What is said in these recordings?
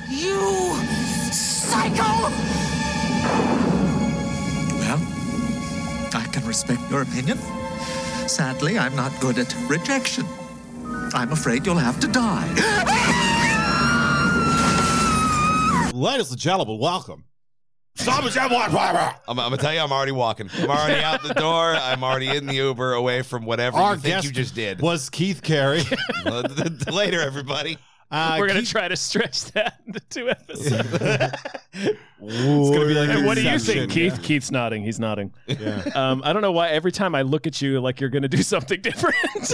You psycho! Well, I can respect your opinion. Sadly, I'm not good at rejection. I'm afraid you'll have to die. Ladies and gentlemen, welcome. I'm going to tell you, I'm already walking. I'm already out the door. I'm already in the Uber away from whatever Our you think guest you just did. Was Keith Carey. Later, everybody. We're going to try to stretch that into 2 episodes. It's going to be like And what do you Inception, think, Keith? yeah. Keith's nodding. He's nodding. Yeah. I don't know why every time I look at you like you're going to do something different.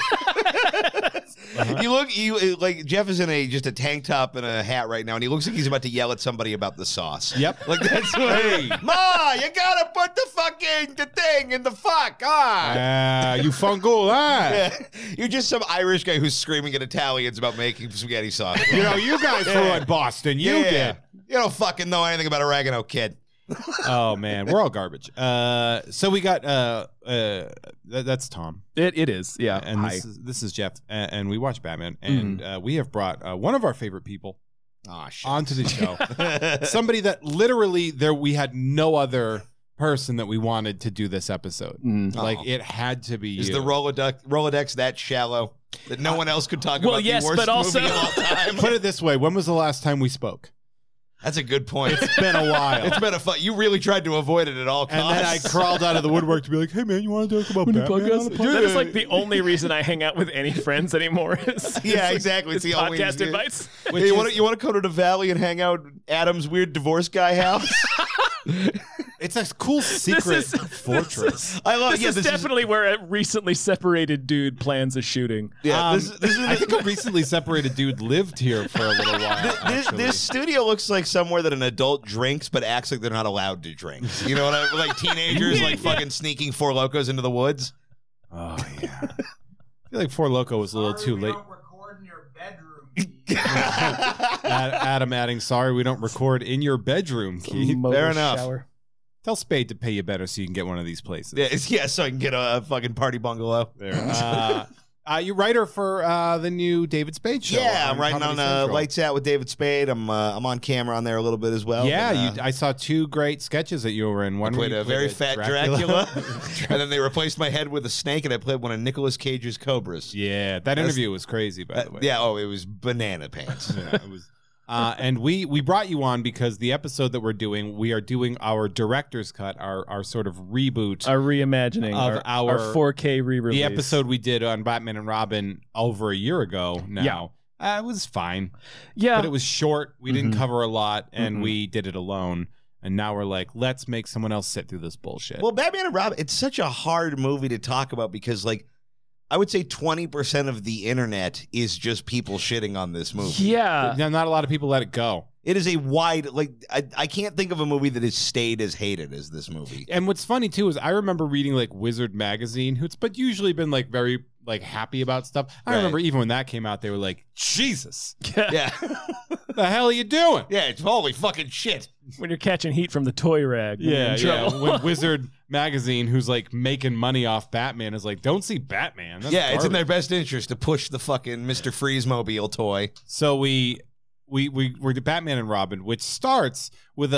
You like Jeff is in just a tank top and a hat right now, and he looks like he's about to yell at somebody about the sauce. Yep. Like that's what. Hey, Ma, you gotta put the thing in the fuck. You fungal, huh? Yeah. You're just some Irish guy who's screaming at Italians about making spaghetti sauce. You know, you guys were in Boston. You did. You don't fucking know anything about oregano, kid. Oh man, we're all garbage. So we got that's Tom. It is, yeah. And this is Jeff, and we watch Batman, and we have brought one of our favorite people onto the show. Somebody that literally we had no other person that we wanted to do this episode. Like it had to be. Is you. the Rolodex that shallow that no one else could talk about the worst but also movie of all time? Put it this way: when was the last time we spoke? That's a good point. It's been a while. It's been a fun. You really tried to avoid it at all costs. And then I crawled out of the woodwork to be like, "Hey man, you want to talk about Batman on the podcast?" That is like the only reason I hang out with any friends anymore. Yeah, exactly. It's the only podcast invites. Hey, you want to go to the valley and hang out at Adam's weird divorce guy house? It's a cool secret fortress. I love. This is definitely where a recently separated dude plans a shooting. Yeah, I think a recently separated dude lived here for a little while. This studio looks like somewhere that an adult drinks but acts like they're not allowed to drink. You know what I mean? Like teenagers like fucking sneaking Four Locos into the woods. Oh yeah. I feel like Four Loco was a little too late. Don't record in your bedroom. Adam adding, sorry, we don't record in your bedroom, Keith. Fair enough. Shower. Tell Spade to pay you better so you can get one of these places. Yeah, so I can get a fucking party bungalow. There. You writer for the new David Spade show. Yeah, I'm writing Comedy on Central. Lights Out with David Spade. I'm on camera on there a little bit as well. Yeah, And, I saw 2 great sketches that you were in. One I where played you a very fat Dracula, and then they replaced my head with a snake, and I played one of Nicolas Cage's Cobras. Yeah, that interview was crazy, by the way. Yeah, it was banana pants. Yeah, it was. And we brought you on because the episode that we are doing our director's cut, our sort of reboot, Our reimagining Of our our 4K re-release. the episode we did on Batman and Robin over a year ago now. It was fine. Yeah. But it was short. We didn't cover a lot, and we did it alone. And now we're like, let's make someone else sit through this bullshit. Well, Batman and Robin, it's such a hard movie to talk about because, like, I would say 20% of the internet is just people shitting on this movie. Yeah. Now, not a lot of people let it go. It is a wide, like, I can't think of a movie that has stayed as hated as this movie. And what's funny too is I remember reading like Wizard magazine, who's but usually been like very like happy about stuff. I Right. remember even when that came out, they were like, Jesus, Yeah. the hell are you doing? Yeah, it's holy fucking shit. When you're catching heat from the toy rag. when you're in trouble. When Wizard magazine, who's like making money off Batman, is like, don't see Batman. That's Yeah, it's in their garbage." best interest to push the fucking Mr. Freeze mobile toy. So we're the Batman and Robin, which starts with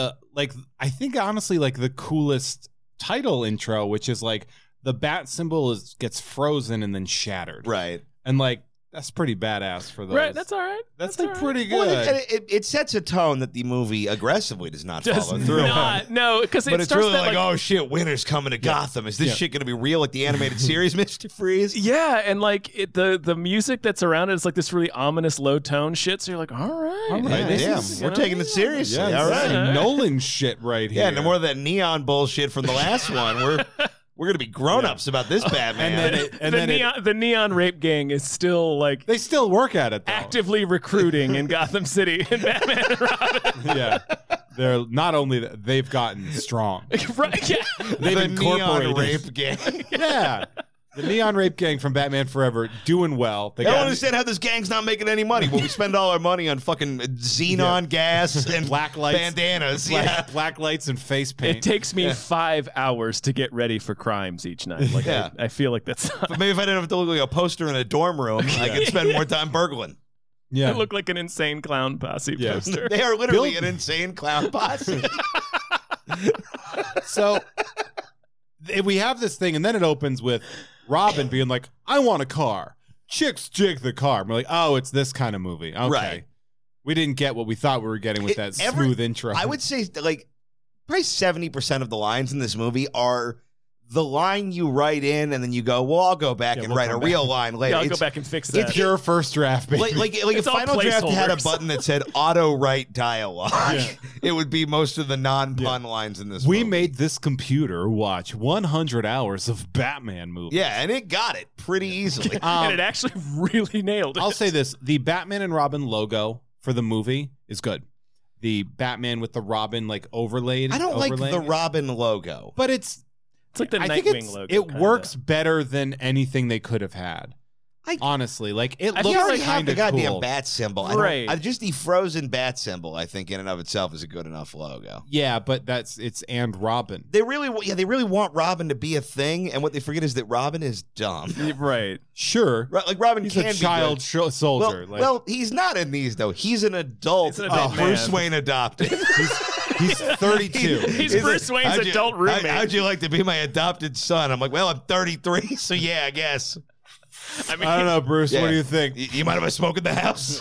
I think honestly like the coolest title intro, which is like the bat symbol gets frozen and then shattered. Right. And like that's pretty badass for those. Right, that's all right. That's all like right. pretty good. Well, it sets a tone that the movie aggressively does not Does follow through. not. No, because it But it's starts really that, like, oh shit, winter's coming to Gotham. Is this shit going to be real like the animated series, Mr. Freeze? Yeah, and like the music that's around it is like this really ominous low tone shit. So you're like, all right, All right, Yeah, this damn, is- we're taking it seriously. yeah, All this is right. Nolan shit right here. Yeah, no more of that neon bullshit from the last one. We're gonna be grown-ups about this Batman. the neon rape gang is still like They still work at it though. actively recruiting in Gotham City in Batman and Robin. Yeah. They're not only they've gotten strong. Right? Yeah. They've the incorporated. neon rape gang. Yeah. The Neon Rape Gang from Batman Forever doing well. They I don't got understand how this gang's not making any money. Well, we spend all our money on fucking xenon gas and black lights, bandanas. black lights and face paint. It takes me 5 hours to get ready for crimes each night. Like I feel like that's But maybe if I didn't have to look like a poster in a dorm room, I could spend more time burgling. Yeah. It looked like an insane clown posse poster. They are literally an insane clown posse. So we have this thing, and then it opens with Robin being like, I want a car. Chicks jig the car. And we're like, oh, it's this kind of movie. Okay. Right. We didn't get what we thought we were getting with that smooth intro. I would say like probably 70% of the lines in this movie are the line you write in and then you go, well, I'll go back and write a real line later. Yeah, I'll go back and fix that. It's your first draft, baby. Like if It's all Final Draft had a placeholders. button that said auto write dialogue, it would be most of the non-pun lines in this we movie. made this computer watch 100 hours of Batman movies. Yeah, and it got it pretty easily. and it actually really nailed it. I'll say this. The Batman and Robin logo for the movie is good. The Batman with the Robin like overlaid. I don't like overlaying the it. Robin logo. But it's like the I think Nightwing logo. it kinda. works better than anything they could have had. Honestly, like it I looks You already have kind the of goddamn cool. bat symbol. Right. Just the frozen bat symbol, I think, in and of itself is a good enough logo. Yeah, but it's and Robin. They really want Robin to be a thing, and what they forget is that Robin is dumb. Right. Sure, Like Robin he's can a be child good. soldier. Well, he's not in these though. He's an adult. He's an adult Bruce man. Wayne adopted. he's 32. He's Bruce Wayne's adult roommate. How'd you like to be my adopted son? I'm like, well, I'm 33, so yeah, I guess. I mean, I don't know, Bruce. Yeah. What do you think? You mind if I smoke in the house?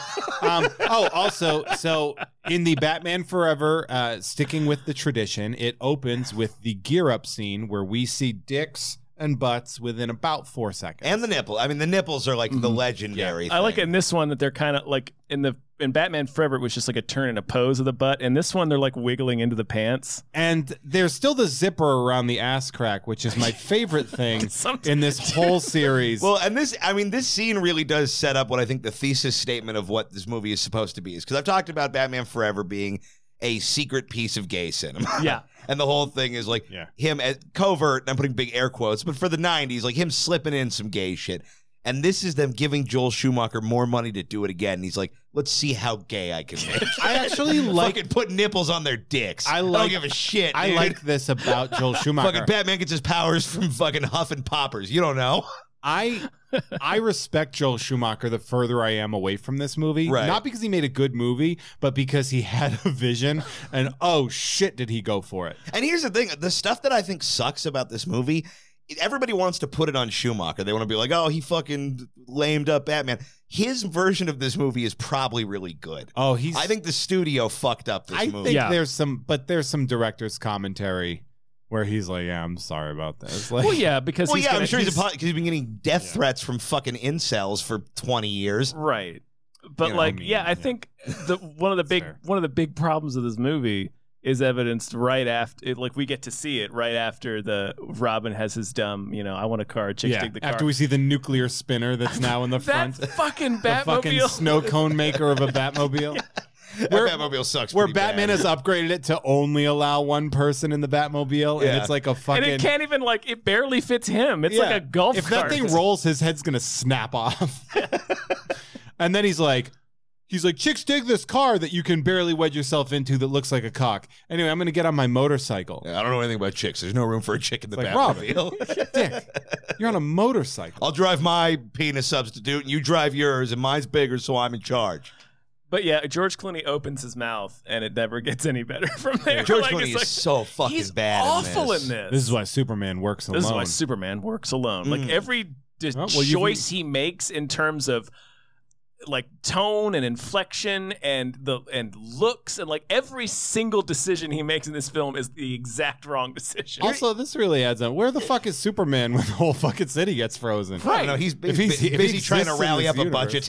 Also, so in the Batman Forever, sticking with the tradition, it opens with the gear up scene where we see dicks and butts within about 4 seconds. And the nipple. I mean, the nipples are like the legendary. I like it thing. in this one that they're kind of like in Batman Forever, it was just like a turn and a pose of the butt. And this one, they're like wiggling into the pants. And there's still the zipper around the ass crack, which is my favorite thing in this whole series. Well, and this scene really does set up what I think the thesis statement of what this movie is supposed to be is because I've talked about Batman Forever being a secret piece of gay cinema. Yeah. And the whole thing is like him at covert, and I'm putting big air quotes, but for the 90s, like him slipping in some gay shit. And this is them giving Joel Schumacher more money to do it again. And he's like, let's see how gay I can make. I actually like Fucking put nipples on their dicks. I don't give a shit. I dude. like this about Joel Schumacher. Fucking Batman gets his powers from fucking huffing poppers. You don't know. I respect Joel Schumacher the further I am away from this movie. Right. Not because he made a good movie, but because he had a vision and oh shit did he go for it. And here's the thing. The stuff that I think sucks about this movie, everybody wants to put it on Schumacher. They want to be like, oh, he fucking lamed up Batman. His version of this movie is probably really good. Oh, I think the studio fucked up this I movie. think there's some director's commentary where he's like, yeah, I'm sorry about this. Like, Well, yeah, because Well, he's yeah, gonna, I'm sure he's because he's been getting death threats from fucking incels for 20 years. right. But You know, like, I mean, I yeah. think one of the big problems of this movie is evidenced right after, like we get to see it right after the Robin has his dumb, I want a car, chicks dig the car. after we see the nuclear spinner that's now in the front. that fucking The fucking Batmobile. snow cone maker of a Batmobile. That Batmobile sucks. Where pretty Batman bad. has upgraded it to only allow one person in the Batmobile, and Yeah. it's like a fucking. And it can't even it barely fits him. It's like a golf If cart. that thing rolls, his head's gonna snap off. And then he's like, chicks dig this car that you can barely wedge yourself into that looks like a cock. Anyway, I'm gonna get on my motorcycle. Yeah, I don't know anything about chicks. There's no room for a chick in the Like, Batmobile. Dick, you're on a motorcycle. I'll drive my penis substitute, and you drive yours, and mine's bigger, so I'm in charge. But yeah, George Clooney opens his mouth, and it never gets any better from there. George Like, Clooney it's is so fucking he's bad. awful in this. This is why Superman works alone. This is why Superman works alone. Like every choice he makes in terms of like tone and inflection and looks and like every single decision he makes in this film is the exact wrong decision. Also, this really adds on. Where the fuck is Superman when the whole fucking city gets frozen? Right. No, he's If he's- if he busy trying to exists in rally this up a universe. budget.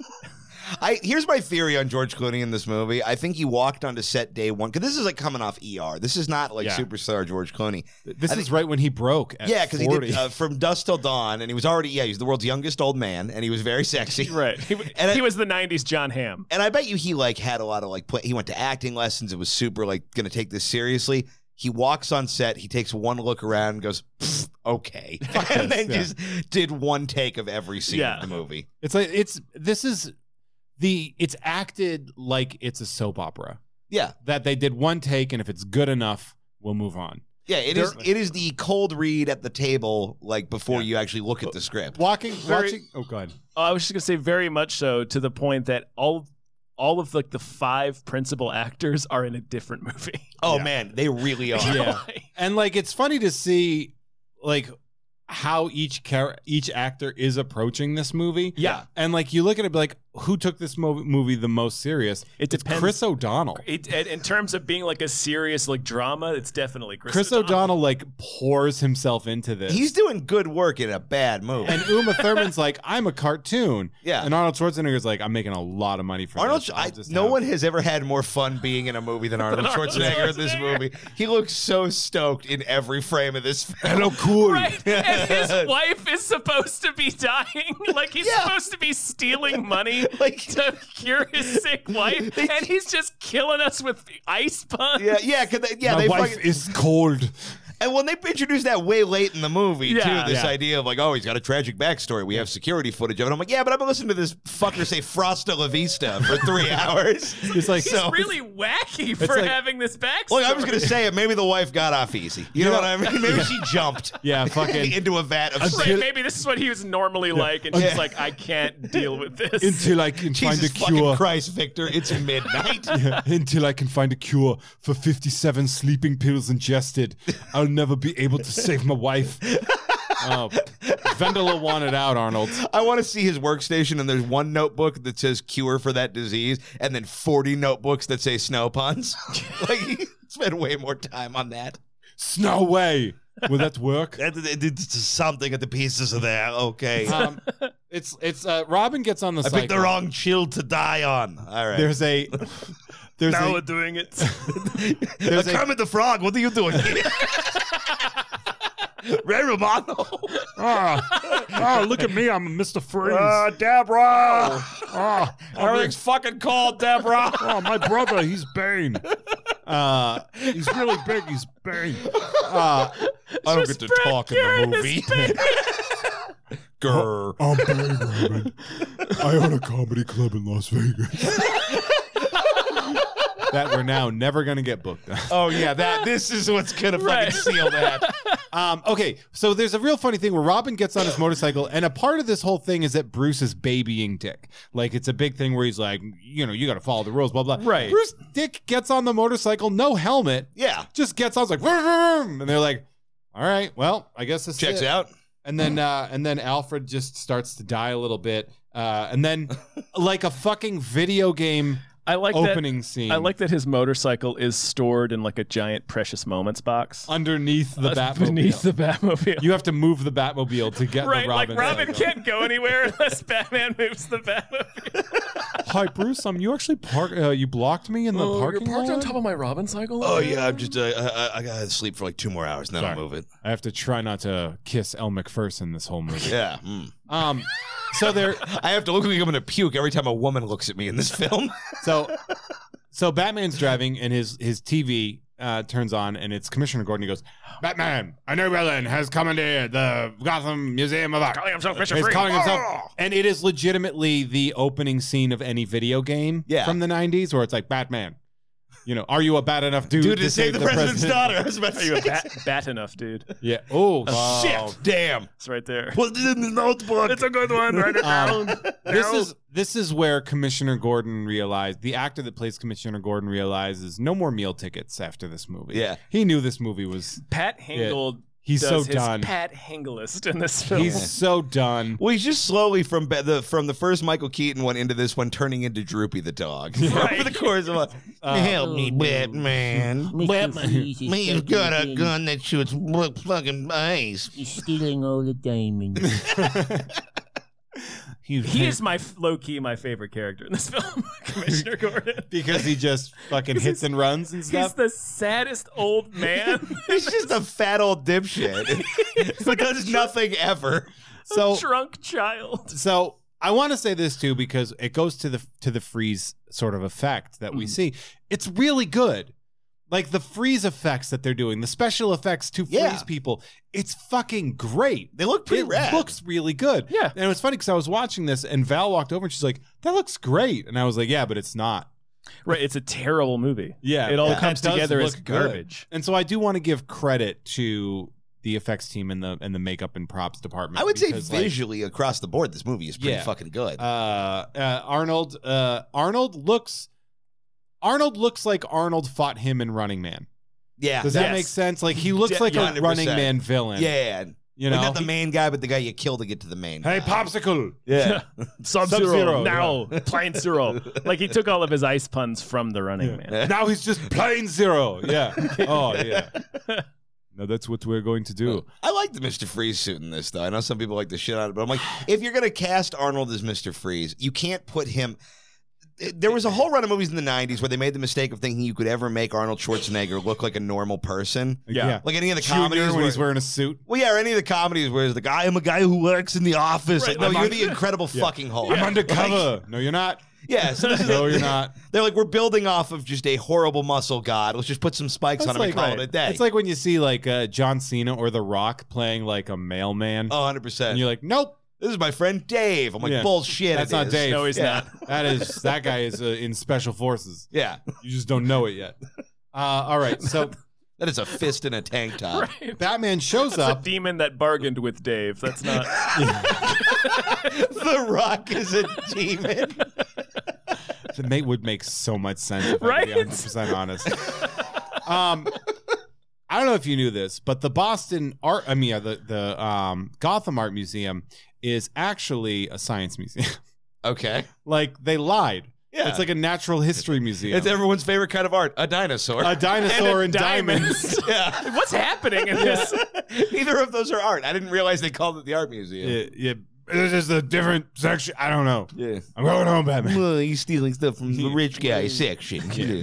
Here's my theory on George Clooney in this movie. I think he walked onto set day one because this is like coming off ER. This is not like Yeah. superstar George Clooney. This is right when he broke. At Yeah, because he 40. did From Dusk Till Dawn, and he was already he's the world's youngest old man, and he was very sexy. Right. He was the 90s John Hamm. And I bet you he like had a lot of like he went to acting lessons. It was super like going to take this seriously. He walks on set. He takes one look around and goes, "Pfft, okay, and then just did one take of every scene of the movie. It's like it's acted like it's a soap opera. Yeah. That they did one take, and if it's good enough, we'll move on. Yeah, it is the cold read at the table, like before you actually look at the script. Watching. Oh, go ahead. I was just gonna say very much so, to the point that all of like the 5 principal actors are in a different movie. Oh man, they really are. Yeah, and like it's funny to see like how each actor is approaching this movie. Yeah. And like you look at it like, who took this movie the most serious? It's Chris O'Donnell. In terms of being like a serious like drama, it's definitely Chris O'Donnell like pours himself into this. He's doing good work in a bad movie. And Uma Thurman's like, I'm a cartoon. Yeah. And Arnold Schwarzenegger's like, I'm making a lot of money for this. No one has ever had more fun being in a movie than Arnold Schwarzenegger in this movie. He looks so stoked in every frame of this film. Hello, cool. Right. And his wife is supposed to be dying. Like he's supposed to be stealing money to cure his sick wife, and he's just killing us with ice puns. My wife is cold. And when they introduced that way late in the movie, too, this idea of like, oh, he's got a tragic backstory. We have security footage of it. I'm like, yeah, but I've been listening to this fucker say Frosta La Vista for 3 hours. It's like, he's really wacky for having this backstory. Look, I was going to say it. Maybe the wife got off easy. You know what I mean? Maybe she jumped into a vat of right, maybe this is what he was normally like, and she's like, I can't deal with this. Until I can find a cure. Fucking Christ, Victor. It's midnight. Until I can find a cure for 57 sleeping pills ingested, I'll never be able to save my wife. Vendela wanted out, Arnold. I want to see his workstation, and there's one notebook that says cure for that disease, and then 40 notebooks that say snow puns. Like, he spent way more time on that. Snow way. Will that work? It's something at the pieces of there. Okay. It's Robin gets on the cycle. I picked the wrong chill to die on. All right. Now we're doing it. There's Kermit the Frog. What are you doing here? Ray Romano. Look at me. I'm Mr. Freeze. Deborah. Everything's fucking cold, Deborah. My brother, he's Bane. He's really big. He's Bane. I don't get to talk in the movie. Grr. I'm Bane, Robin. I own a comedy club in Las Vegas. That we're now never going to get booked on. Oh, yeah. This is what's going to fucking seal that. Okay, so there's a real funny thing where Robin gets on his motorcycle, and a part of this whole thing is that Bruce is babying Dick. Like, it's a big thing where he's like, you got to follow the rules, blah, blah. Right. Dick gets on the motorcycle, no helmet. Yeah. Just gets on, like, vroom, and they're like, all right, well, I guess this checks out. And then Alfred just starts to die a little bit. And then, like a fucking video game opening scene. I like that his motorcycle is stored in like a giant Precious Moments box underneath the Batmobile. Beneath the Batmobile. You have to move the Batmobile to get the Robin. Like Robin can't go anywhere unless Batman moves the Batmobile. Hi, Bruce. You actually you blocked me in the parking lot. You're parked on top of my Robin cycle. Oh yeah, I'm just I gotta sleep for like 2 more hours, and then I'll move it. I have to try not to kiss Elle Macpherson this whole movie. Yeah. So I have to look like I'm gonna puke every time a woman looks at me in this film. So Batman's driving, and his TV turns on, and it's Commissioner Gordon. He goes, Batman, a new villain has commandeered the Gotham Museum of Art. Calling himself Mr. He's Freeze. calling himself, and it is legitimately the opening scene of any video game from the 90s, where it's like, Batman, are you a bad enough dude to save the president's daughter? I was about to say. Are you a bat enough, dude? Yeah. Oh, shit. Damn. It's right there. Put it in the notebook. It's a good one. Write it down. This is where Commissioner Gordon realized, the actor that plays Commissioner Gordon realizes no more meal tickets after this movie. Yeah. He knew this movie was... Pat Hingle... He's does so his done. Pat Hinglist in this film. He's so done. Well, he's just slowly from the first Michael Keaton one into this one turning into Droopy the dog. Right. For the course of help me, Batman. Batman. He's got a gun that shoots fucking eyes. He's stealing all the diamonds. He is low-key my favorite character in this film, Commissioner Gordon. Because he just fucking hits and runs and stuff? He's the saddest old man. He's just a fat old dipshit who does nothing ever. A drunk child. So I want to say this too, because it goes to the freeze sort of effect that we see. It's really good. Like the freeze effects that they're doing, the special effects to freeze people, it's fucking great. They look pretty rad. It looks really good. Yeah. And it was funny because I was watching this and Val walked over and she's like, that looks great. And I was like, yeah, but it's not. Right, it's a terrible movie. Yeah, it all yeah. comes It does together as look good. garbage. And so I do want to give credit to the effects team and the makeup and props department. I would say because, like, visually across the board, this movie is pretty Yeah. fucking good. Arnold looks like Arnold fought him in Running Man. Yeah. Does that Yes. make sense? Like he looks like a 100%. Running Man villain. Yeah. You Like know, not the main guy, but the guy you kill to get to the main hey, guy. popsicle. Yeah. Sub-Zero, Sub-Zero, now, Plain Zero. Like he took all of his ice puns from the Running Man. Now he's just plain zero. Yeah. Oh yeah. No, that's what we're going to do. I like the Mr. Freeze suit in this, though. I know some people like the shit out of it, but I'm like, if you're going to cast Arnold as Mr. Freeze, you can't put him. There was a whole run of movies in the 90s where they made the mistake of thinking you could ever make Arnold Schwarzenegger look like a normal person. Yeah. Like any of the Junior comedies when where he's wearing a suit. Well, yeah, or any of the comedies where it's like, I am a guy who works in the office. Right, Like, no, I'm you're the Incredible fucking Hulk. I'm undercover. No, you're not. Yeah, so this is No, you're not. They're like, we're building off of just a horrible muscle god. Let's just put some spikes on him and call it a day. It's like when you see like John Cena or The Rock playing like a mailman, 100%. and you're like, nope, This is my friend Dave. I'm like, Yeah. bullshit. that's it not is. Dave. No, he's not. That guy is in special forces. Yeah. You just don't know it yet. All right, so That is a fist in a tank top. Right. Batman shows That's a up. demon that bargained with Dave. That's not. The Rock is a demon. The mate would make so much sense if Right? I could be 100% honest. I don't know if you knew this, but the Boston Art, the Gotham Art Museum is actually a science museum. Okay. Like they lied. Yeah. It's like a natural history museum. It's everyone's favorite kind of art, a dinosaur. a dinosaur and diamonds. diamonds. Yeah. What's happening in this? Neither of those are art. I didn't realize they called it the art museum. Yeah, it's just a different section. I don't know. Yeah. I'm going home, Batman. Well, he's stealing stuff from the rich guy section.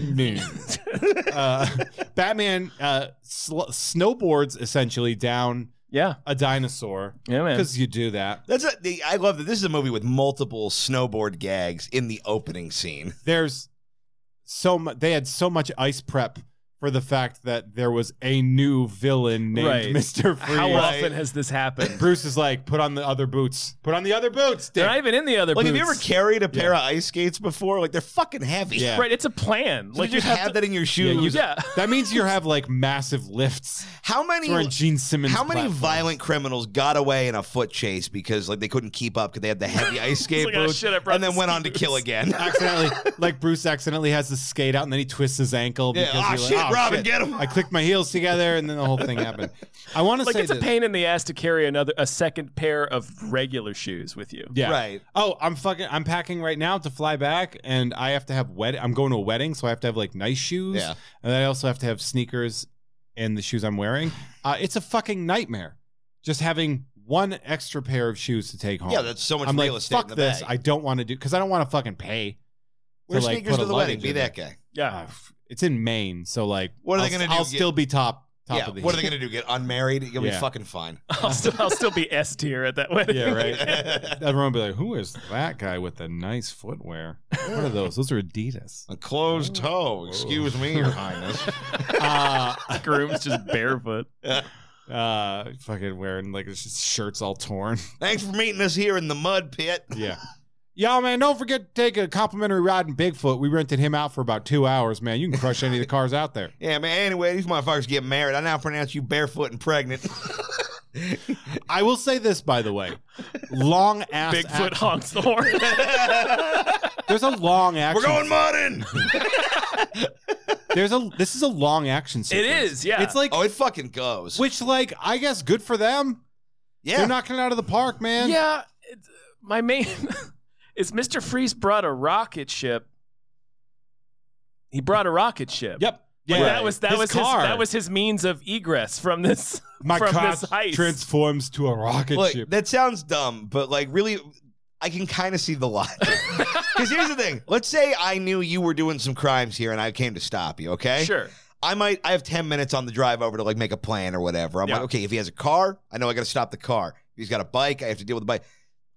Batman snowboards essentially down Yeah. a dinosaur. Yeah, man. Because you do that. I love that this is a movie with multiple snowboard gags in the opening scene. There's so much. They had so much ice prep for the fact that there was a new villain named Right. Mr. Freeze. How often has this happened? Bruce is like, put on the other boots. Put on the other boots. They're Dick. not even in the other Like, boots. have you ever carried a pair of ice skates before? Like, they're fucking heavy. Yeah. Right, it's a plan. So Like you just have that in your shoes. Yeah. That means you have like massive lifts. How many? Wearing Gene Simmons. How many platforms. violent criminals got away in a foot chase because like they couldn't keep up because they had the heavy ice skate like, oh, boots, shit, I brought and then the went ski on to boots. kill again? accidentally, like Bruce accidentally has to skate out and then he twists his ankle. Yeah. Because Oh, he's shit, like, Robin, shit. get him. I clicked my heels together and then the whole thing happened. I want to Like say it's a this. pain in the ass to carry a second pair of regular shoes with you. Yeah. Right. Oh, I'm packing right now to fly back, and I have to have I'm going to a wedding, so I have to have like nice shoes. Yeah. And I also have to have sneakers and the shoes I'm wearing. It's a fucking nightmare. Just having one extra pair of shoes to take home. Yeah, that's so much I'm real like, estate fuck in the this. bag. I don't want to do because I don't want to fucking pay. Wear to, like, sneakers put to a the wedding. luggage Be in that there. guy. Yeah. It's in Maine, so like, What are they I'll- gonna do? I'll Get- still be top Yeah. of the. What are they gonna do? Get unmarried? You'll be Yeah. fucking fine. I'll still be S tier at that wedding. Yeah, right. Everyone will be like, "Who is that guy with the nice footwear? What are those? Those are Adidas." A closed toe. Excuse me, Your Highness. Groom's just barefoot. Fucking wearing like it's just shirts all torn. Thanks for meeting us here in the mud pit. Yeah. Y'all, man, don't forget to take a complimentary ride in Bigfoot. We rented him out for about 2 hours, man. You can crush any of the cars out there. Yeah, man. Anyway, these motherfuckers get married. I now pronounce you barefoot and pregnant. I will say this, by the way. Long ass Bigfoot honks the horn. There's a long action. We're going mudding. This is a long action It sequence. is, yeah. It's like Oh, it fucking goes. which like I guess good for them. Yeah. They're knocking it out of the park, man. Yeah. My main is Mr. Freeze brought a rocket ship. He brought a rocket ship. Yep. Like, Yeah. that was his means of egress from this My from car this heist. transforms to a rocket Look, ship. that sounds dumb, but like really, I can kind of see the logic. Because here's the thing. Let's say I knew you were doing some crimes here and I came to stop you, okay? Sure. I have 10 minutes on the drive over to like make a plan or whatever. I'm Yeah. like, okay, if he has a car, I know I got to stop the car. If he's got a bike, I have to deal with the bike.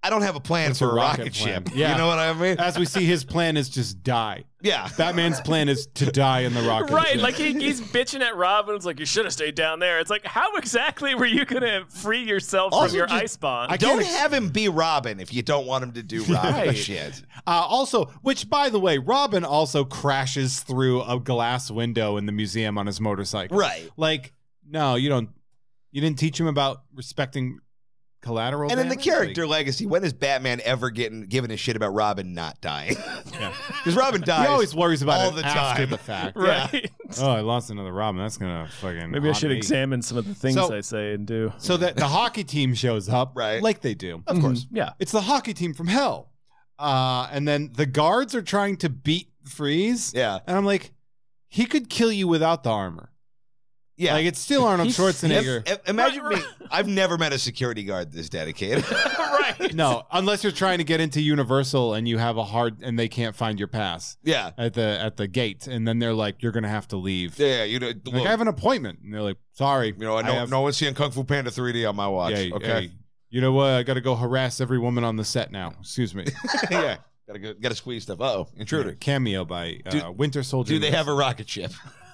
I don't have a plan What's for your a rocket rocket plan? ship. Yeah. You know what I mean? As we see, his plan is just die. Yeah. Batman's plan is to die in the rocket Right, ship. like he's bitching at Robin. It's like, you should have stayed down there. It's like, how exactly were you going to free yourself Also, from your just- ice bond? Don't have him be Robin if you don't want him to do Robin Right. shit. Also, which, by the way, Robin also crashes through a glass window in the museum on his motorcycle. Right. Like, no, you didn't teach him about respecting collateral And in the damage? character legacy, when is Batman ever given a shit about Robin not dying? Yeah. Because Robin dies. He always worries about all it the after time. the fact. Right. Oh, I lost another Robin. That's gonna fucking. Maybe I haunt should me. examine some of the things So- I say and do. So that the hockey team shows up, Right. like they do. Of course. Yeah. It's the hockey team from hell. And then the guards are trying to beat Freeze. Yeah. And I'm like, he could kill you without the armor. Yeah. Like, it's still Arnold Schwarzenegger. Imagine Right, me. I've never met a security guard this dedicated. Right. No, unless you're trying to get into Universal and you have and they can't find your pass Yeah. at the gate, and then they're like, you're gonna have to leave. Yeah. You know, Like, look, I have an appointment, and they're like, sorry, you know, no one's seeing Kung Fu Panda 3D on my watch. Yeah, okay. hey, you know what? I got to go harass every woman on the set now. Excuse me. Yeah. Gotta squeeze stuff. Uh-oh. Intruder. Cameo by Winter Soldier. Do they have a rocket ship?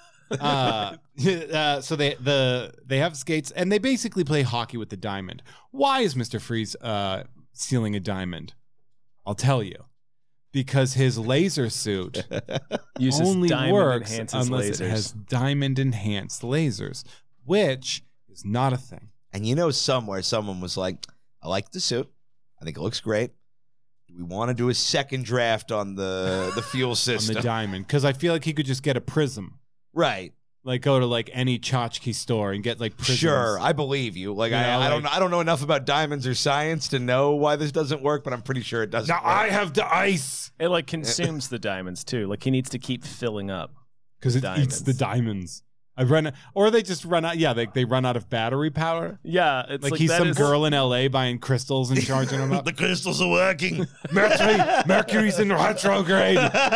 So they have skates, and they basically play hockey with the diamond. Why is Mr. Freeze stealing a diamond? I'll tell you. Because his laser suit Uses only diamond works enhances unless lasers. it has diamond enhanced lasers, which is not a thing. And you know, somewhere someone was like, I like the suit. I think it looks great. Do we want to do a second draft on the fuel On system? the diamond, because I feel like he could just get a prism. Right. Like go to like any tchotchke store and get like prisms. Sure, I believe you. Like You know, I don't know enough about diamonds or science to know why this doesn't work, but I'm pretty sure it doesn't. Now work. I have the ice It like consumes the diamonds too. Like he needs to keep filling up. because it eats the diamonds. Or they just run out. Yeah, they run out of battery power. Yeah, it's Like like he's that some is- girl in LA buying crystals and charging them up. The crystals are working. Mercury's in retrograde.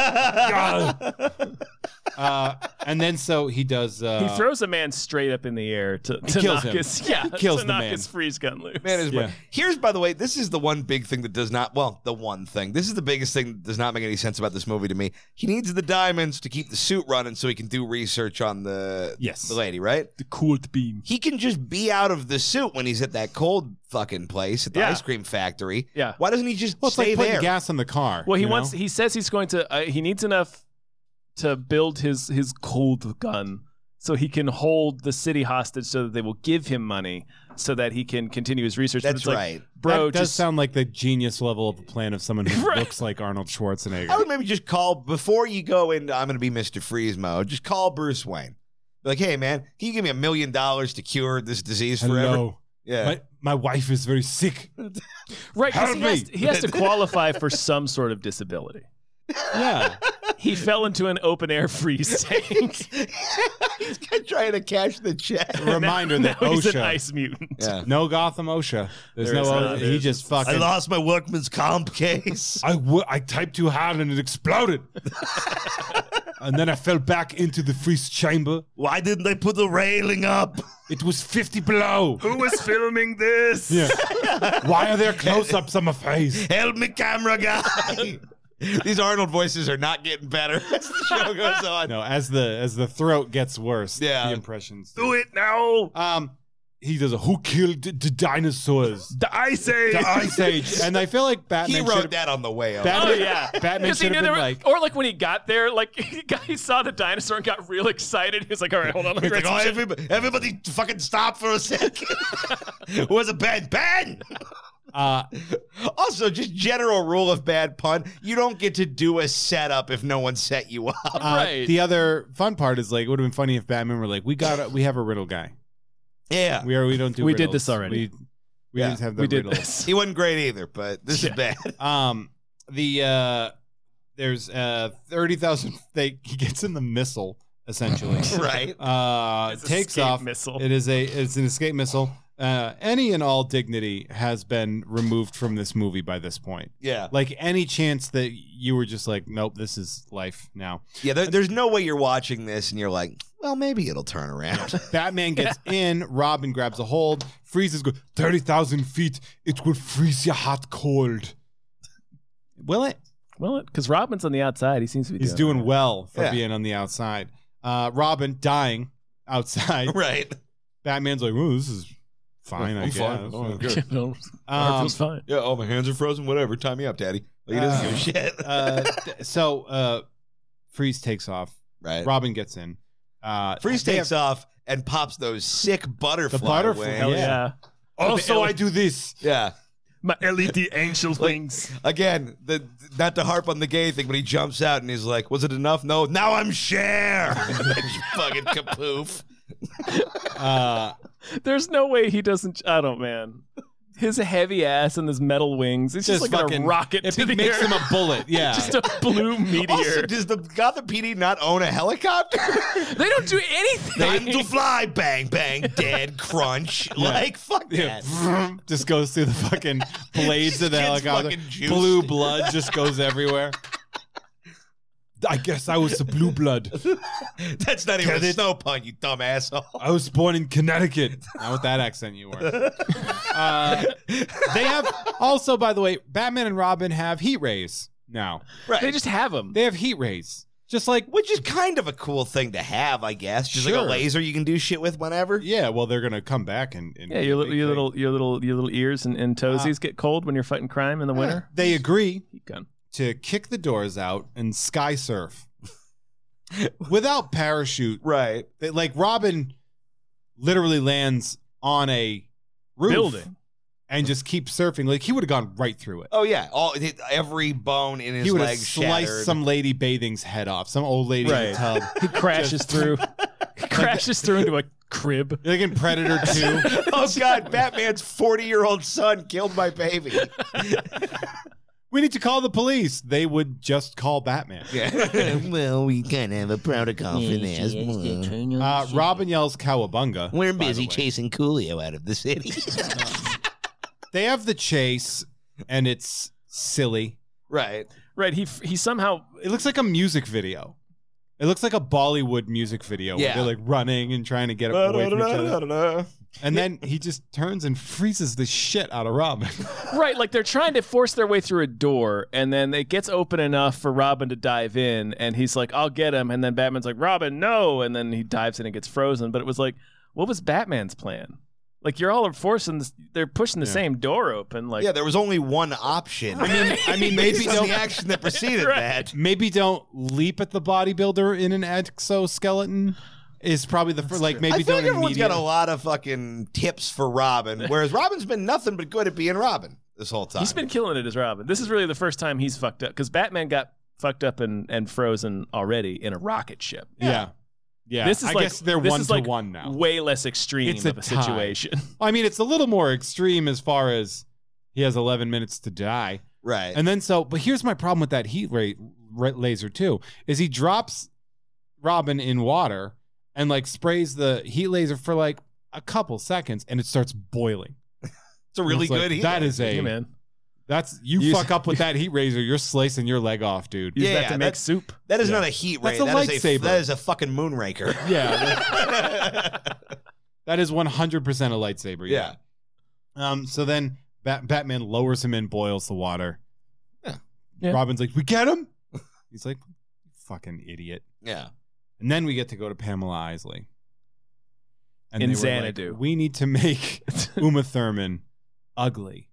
God. And then so he does. He throws a man straight up in the air to kills knock him. his He kills to the knock man. his freeze gun loose. Man is Yeah. Here's, by the way, this is the one big thing that does not. Well, the one thing. This is the biggest thing that does not make any sense about this movie to me. He needs the diamonds to keep the suit running so he can do research on the lady, right? The cold beam. He can just be out of the suit when he's at that cold fucking place at the Yeah. ice cream factory. Yeah. Why doesn't he just Well, it's stay like putting there? gas in the car. Well, he you wants. know? He says he's going to. He needs enough to build his cold gun, so he can hold the city hostage, so that they will give him money, so that he can continue his research. But That's it's like, right. bro. That does Just sound like the genius level of a plan of someone who Right. looks like Arnold Schwarzenegger. I would maybe just call before you go into I'm going to be Mr. Freeze mode. Just call Bruce Wayne. Be like, hey man, can you give me $1 million to cure this disease forever? Hello. Yeah. My wife is very sick. right, 'cause Help he has to qualify for some sort of disability. Yeah. He fell into an open air freeze tank. He's trying to cash the check. A reminder that Now he's an OSHA. ice mutant. Yeah. No Gotham OSHA. There's There is no. not. He just fucking. lost my workman's comp case. I typed too hard and it exploded. And then I fell back into the freeze chamber. Why didn't they put the railing up? It was 50 below. Who was filming this? Yeah. Why are there close-ups on my face? Help me, camera guy. These Arnold voices are not getting better as the show goes on. No, as the throat gets worse, Yeah. the impressions. Do it now. He does a who killed the dinosaurs? The Ice Age. The Ice Age. And I feel like He Batman wrote should've- that on the way up. Batman, Oh yeah, Batman because he should knew have there been were, like, or like when he got there, like he saw the dinosaur and got real excited. He was like, "All right, hold on, let me He's write like, some oh, shit." everybody fucking stop for a second. Was it Ben? Ben! Also, just general rule of bad pun: you don't get to do a setup if no one set you up. Right. The other fun part is like, it would have been funny if Batman were like, we have a riddle guy. Yeah, We don't do. We did riddles. this already. We Yeah, just have the We did riddles. this. he wasn't great either, but this is bad. There's 30,000. He gets in the missile essentially. Right. It's an Takes escape off. missile. It's an escape missile. Any and all dignity has been removed from this movie by this point. Yeah. Like any chance that you were just like, nope, this is life now. Yeah, there's no way you're watching this and you're like, well, maybe it'll turn around. Batman gets in. Robin grabs a hold. Freezes go 30,000 feet. It will freeze your hot cold. Will it? Well, because Robin's on the outside. He seems to be He's doing well for being on the outside. Robin dying outside. Right. Batman's like, oh, this is fine, I guess. Fine. Oh, good. Feels fine. Yeah, oh, my hands are frozen. Whatever. Tie me up, Daddy. Like, he doesn't give a shit. So Freeze takes off. Right. Robin gets in. Freeze takes off and pops those sick butterfly wings. Hell yeah. Also, I do this. Yeah. My LED angel wings. Again, not to harp on the gay thing, but he jumps out and he's like, was it enough? No, now I'm Cher. Fucking kapoof. There's no way he doesn't. I don't, man. His heavy ass and his metal wings. It's just like a rocket to the makes air. him a bullet. Yeah. Just a blue meteor. Also, does the Gotham PD not own a helicopter? They don't do anything. Time to fly, bang, bang, dead, crunch. Yeah. Like, fuck that. Just goes through the fucking blades of the Gets helicopter. fucking juiced. Blue blood just goes everywhere. I guess I was the blue blood. That's not even a snow pun, you dumb asshole. I was born in Connecticut. Not with that accent you were. They have also, by the way, Batman and Robin have heat rays now. Right. They just have them. They have heat rays. Just like, Which is kind of a cool thing to have, I guess. Just like Sure. a laser you can do shit with whenever. yeah, well, they're gonna come back and Yeah, your little ears and toesies get cold when you're fighting crime in the winter. They agree Heat gun. to kick the doors out and sky surf without parachute. Right. Like Robin literally lands on a roof Building. and just keeps surfing. Like he would have gone right through it. Oh, yeah. Every bone in his He would have leg sliced shattered. some lady bathing's head off. Some old lady in a tub. He crashes through. He crashes through into a crib. Like in Predator 2. Oh, God. Batman's 40-year-old son killed my baby. We need to call the police. They would just call Batman. Yeah. Well, we kind of have a protocol for this. Robin yells cowabunga. We're by the busy way. chasing Coolio out of the city. They have the chase, and it's silly. Right. Right. He somehow. It looks like a music video. It looks like a Bollywood music video where Yeah. they're like running and trying to get away from each other. And then he just turns and freezes the shit out of Robin. Right, like they're trying to force their way through a door, and then it gets open enough for Robin to dive in, and he's like, I'll get him. And then Batman's like, Robin, no. And then he dives in and gets frozen. But it was like, what was Batman's plan? Like, you're all forcing this, they're pushing the same door open. Like, Yeah, there was only one option. I mean, maybe Based on don't the action that preceded Right. that. maybe don't leap at the bodybuilder in an exoskeleton. Is probably the first, like maybe I feel don't like everyone's got a immediately. lot of fucking tips for Robin, whereas Robin's been nothing but good at being Robin this whole time. he's been killing it as Robin. This is really the first time he's fucked up, because Batman got fucked up and frozen already in a rocket ship. Yeah. This is I like, guess they're this one is to like one now. way less extreme It's a of a tie. situation. I mean, it's a little more extreme as far as he has 11 minutes to die. right. And then but here's my problem with that heat laser too, is he drops Robin in water and like sprays the heat laser for like a couple seconds and it starts boiling. It's a really It's like, good heat that laser. is Hey, man. you Use- fuck up with that heat razor, you're slicing your leg off, dude. Use Yeah, that to make that's- soup. That is Yeah. not a heat ray. That's a That lightsaber. that is a fucking moonraker. Yeah. That is 100% a lightsaber. Yeah. So then Batman lowers him in, boils the water. Yeah. Robin's like, we get him? He's like, fucking idiot. Yeah. And then we get to go to Pamela Isley. And In they were Xanadu. like, we need to make Uma Thurman ugly.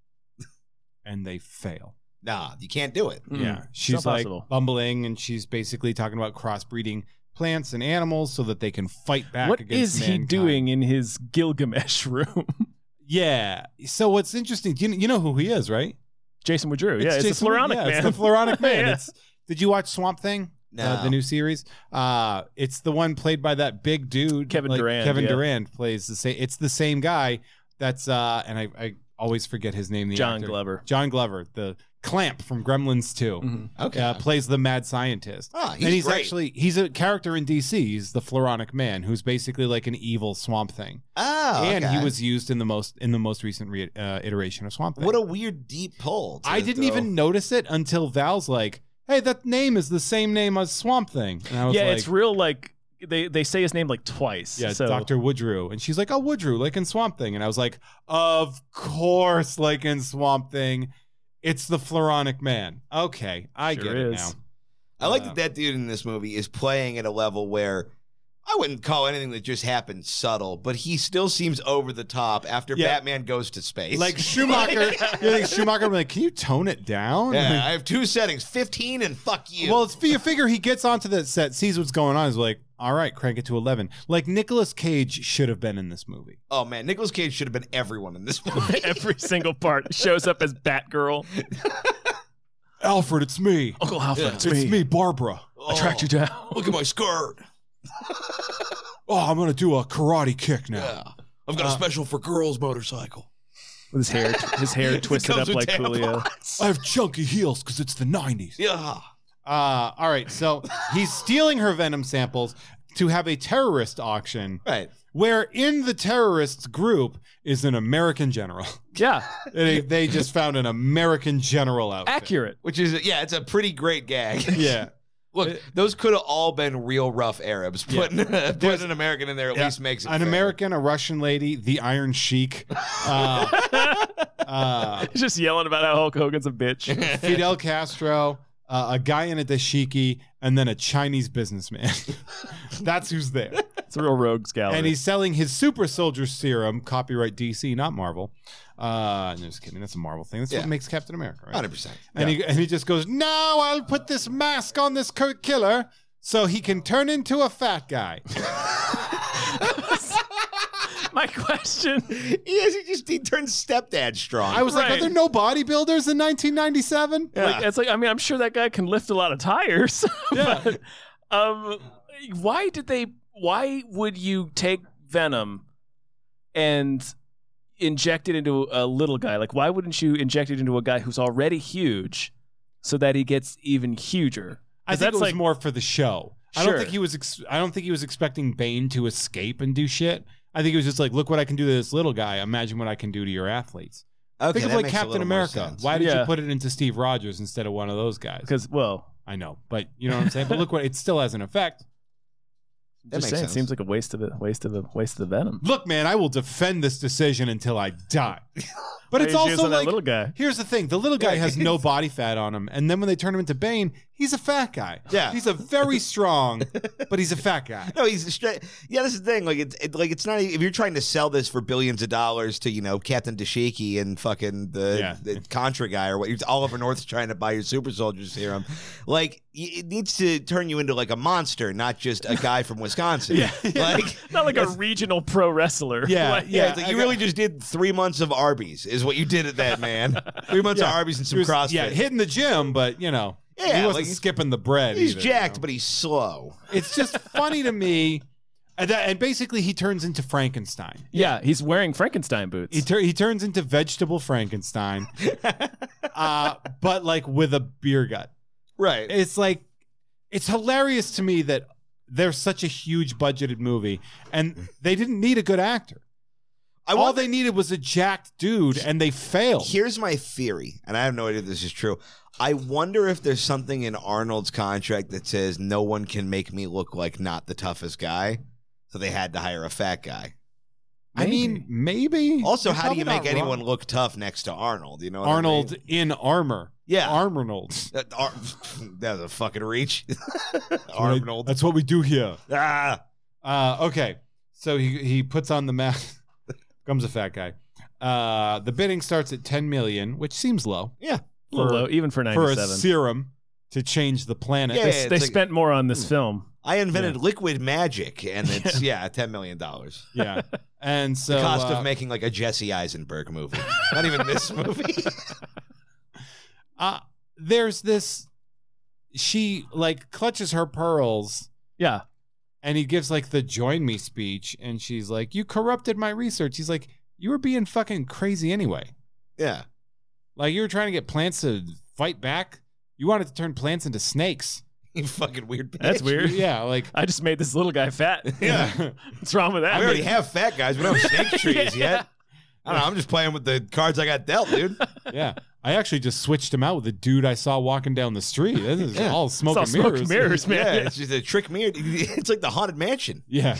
And they fail. Nah, you can't do it. Yeah. It's She's not like possible. bumbling and she's basically talking about crossbreeding plants and animals so that they can fight back What against is he mankind. doing in his Gilgamesh room? Yeah. So what's interesting, you know who he is, right? Jason Woodrue. Yeah, it's Jason- the Floronic yeah, Man. It's the Floronic Man. Yeah. Did you watch Swamp Thing? No. The new series. It's the one played by that big dude, Kevin like, Durant, Kevin yeah. Durant plays the same. It's the same guy. That's and I always forget his name. The John actor. Glover. John Glover, the Clamp from Gremlins 2. Mhm. Okay. Plays the mad scientist. Oh, and he's great. he's a character in DC. He's the Floronic Man, who's basically like an evil Swamp Thing. Oh, And okay. he was used in the most recent iteration of Swamp Thing. What a weird deep pull. I didn't even notice it until Val's like, "Hey, that name is the same name as Swamp Thing." And I was Yeah, like, it's real like they say his name like twice. Yeah, so. Dr. Woodrue. And she's like, oh, Woodrue, like in Swamp Thing. And I was like, of course, like in Swamp Thing. It's the Floronic Man. Okay, I get it now. I like that dude in this movie is playing at a level where I wouldn't call anything that just happened subtle, but he still seems over the top after Batman goes to space. Like Schumacher, Schumacher, like, can you tone it down? Yeah, Like, I have 2 settings, 15 and fuck you. well, you figure he gets onto that set, sees what's going on, is like, all right, crank it to 11. Like Nicolas Cage should have been in this movie. Oh man, Nicolas Cage should have been everyone in this movie. Every single part shows up as Batgirl. Alfred, it's me. Uncle Alfred, It's me, Barbara. I tracked you down. Look at my skirt. Oh, I'm gonna do a karate kick now. Yeah, I've got a special for girls motorcycle. With his hair twisted up like Coolio. I have chunky heels because it's the 90s. Yeah. All right, so he's stealing her venom samples to have a terrorist auction. Right. Where in the terrorists group is an American general. Yeah. They just found an American general outfit. Accurate. Which is, it's a pretty great gag. Yeah. Look, those could have all been real rough Arabs. Putting an American in there at least makes it an fair. American, a Russian lady, the Iron Sheik, He's just yelling about how Hulk Hogan's a bitch. Fidel Castro, a guy in a dashiki, and then a Chinese businessman. That's who's there. It's a real rogues gallery. And he's selling his super soldier serum, copyright DC, not Marvel. No, just kidding. That's a Marvel thing. That's what makes Captain America, right? 100%. And he just goes, "Now I'll put this mask on this Kurt Killer so he can turn into a fat guy." My question. He turns stepdad strong. I was like, are there no bodybuilders in 1997? Like, I'm sure that guy can lift a lot of tires. Yeah. But, why would you take Venom and inject it into a little guy? Like, why wouldn't you inject it into a guy who's already huge so that he gets even huger? I think it was more for the show. Sure. I don't think he was expecting Bane to escape and do shit. I think it was just like, look what I can do to this little guy. Imagine what I can do to your athletes. Okay, think of that like makes a Captain little more America. sense. Why did you put it into Steve Rogers instead of one of those guys? Because, I know, but you know what I'm saying. But look what it still has an effect. Just saying, it seems like a waste of the venom. Look, man, I will defend this decision until I die. But it's He's also using that like, little guy. Here's the thing: the little guy has no body fat on him, and then when they turn him into Bane, he's a fat guy. Yeah. He's a very strong, but he's a fat guy. No, he's straight. Yeah, that's the thing. Like, it's not. If you're trying to sell this for billions of dollars to Captain Dashiki and fucking the Contra guy or what, Oliver North's trying to buy your super soldier serum. Like, it needs to turn you into like a monster, not just a guy from Wisconsin. Like, not like a regional pro wrestler. It's like you really just did 3 months of Arby's, is what you did at that, man. 3 months of Arby's and some CrossFit. Yeah, hitting the gym, but he wasn't skipping the bread. He's either, jacked, but he's slow. It's just funny to me. And basically, he turns into Frankenstein. Yeah, he's wearing Frankenstein boots. He turns into vegetable Frankenstein, but like with a beer gut. Right. It's like, it's hilarious to me that there's such a huge budgeted movie and they didn't need a good actor. All they needed was a jacked dude, and they failed. Here's my theory, and I have no idea if this is true. I wonder if there's something in Arnold's contract that says no one can make me look like not the toughest guy, so they had to hire a fat guy. I mean, maybe. Also, You're how do you probably make not anyone wrong. look tough next to Arnold? You know what Arnold I mean? in armor. Yeah. Arnold. That was a fucking reach. Arnold. That's what we do here. Ah. Okay. So he puts on the mask. Becomes a fat guy. The bidding starts at $10 million, which seems low. Yeah. A little low, even for For 97. a serum to change the planet. Yeah, They spent more on this film. I invented liquid magic, and it's $10 million. Yeah. And so The cost of making like a Jesse Eisenberg movie. Not even this movie. There's this. She like clutches her pearls. Yeah. And he gives like the join me speech, and she's like, "You corrupted my research." He's like, "You were being fucking crazy anyway. Yeah. Like you were trying to get plants to fight back. You wanted to turn plants into snakes." You fucking weird bitch. That's weird. Yeah, like I just made this little guy fat. Yeah. What's wrong with that? We already have fat guys. We don't have snake trees yet. I don't know. I'm just playing with the cards I got dealt, dude. yeah. I actually just switched him out with the dude I saw walking down the street. This is all smoke It's and all mirrors. smoke and mirrors, man. Yeah, it's just a trick mirror. It's like the Haunted Mansion. Yeah.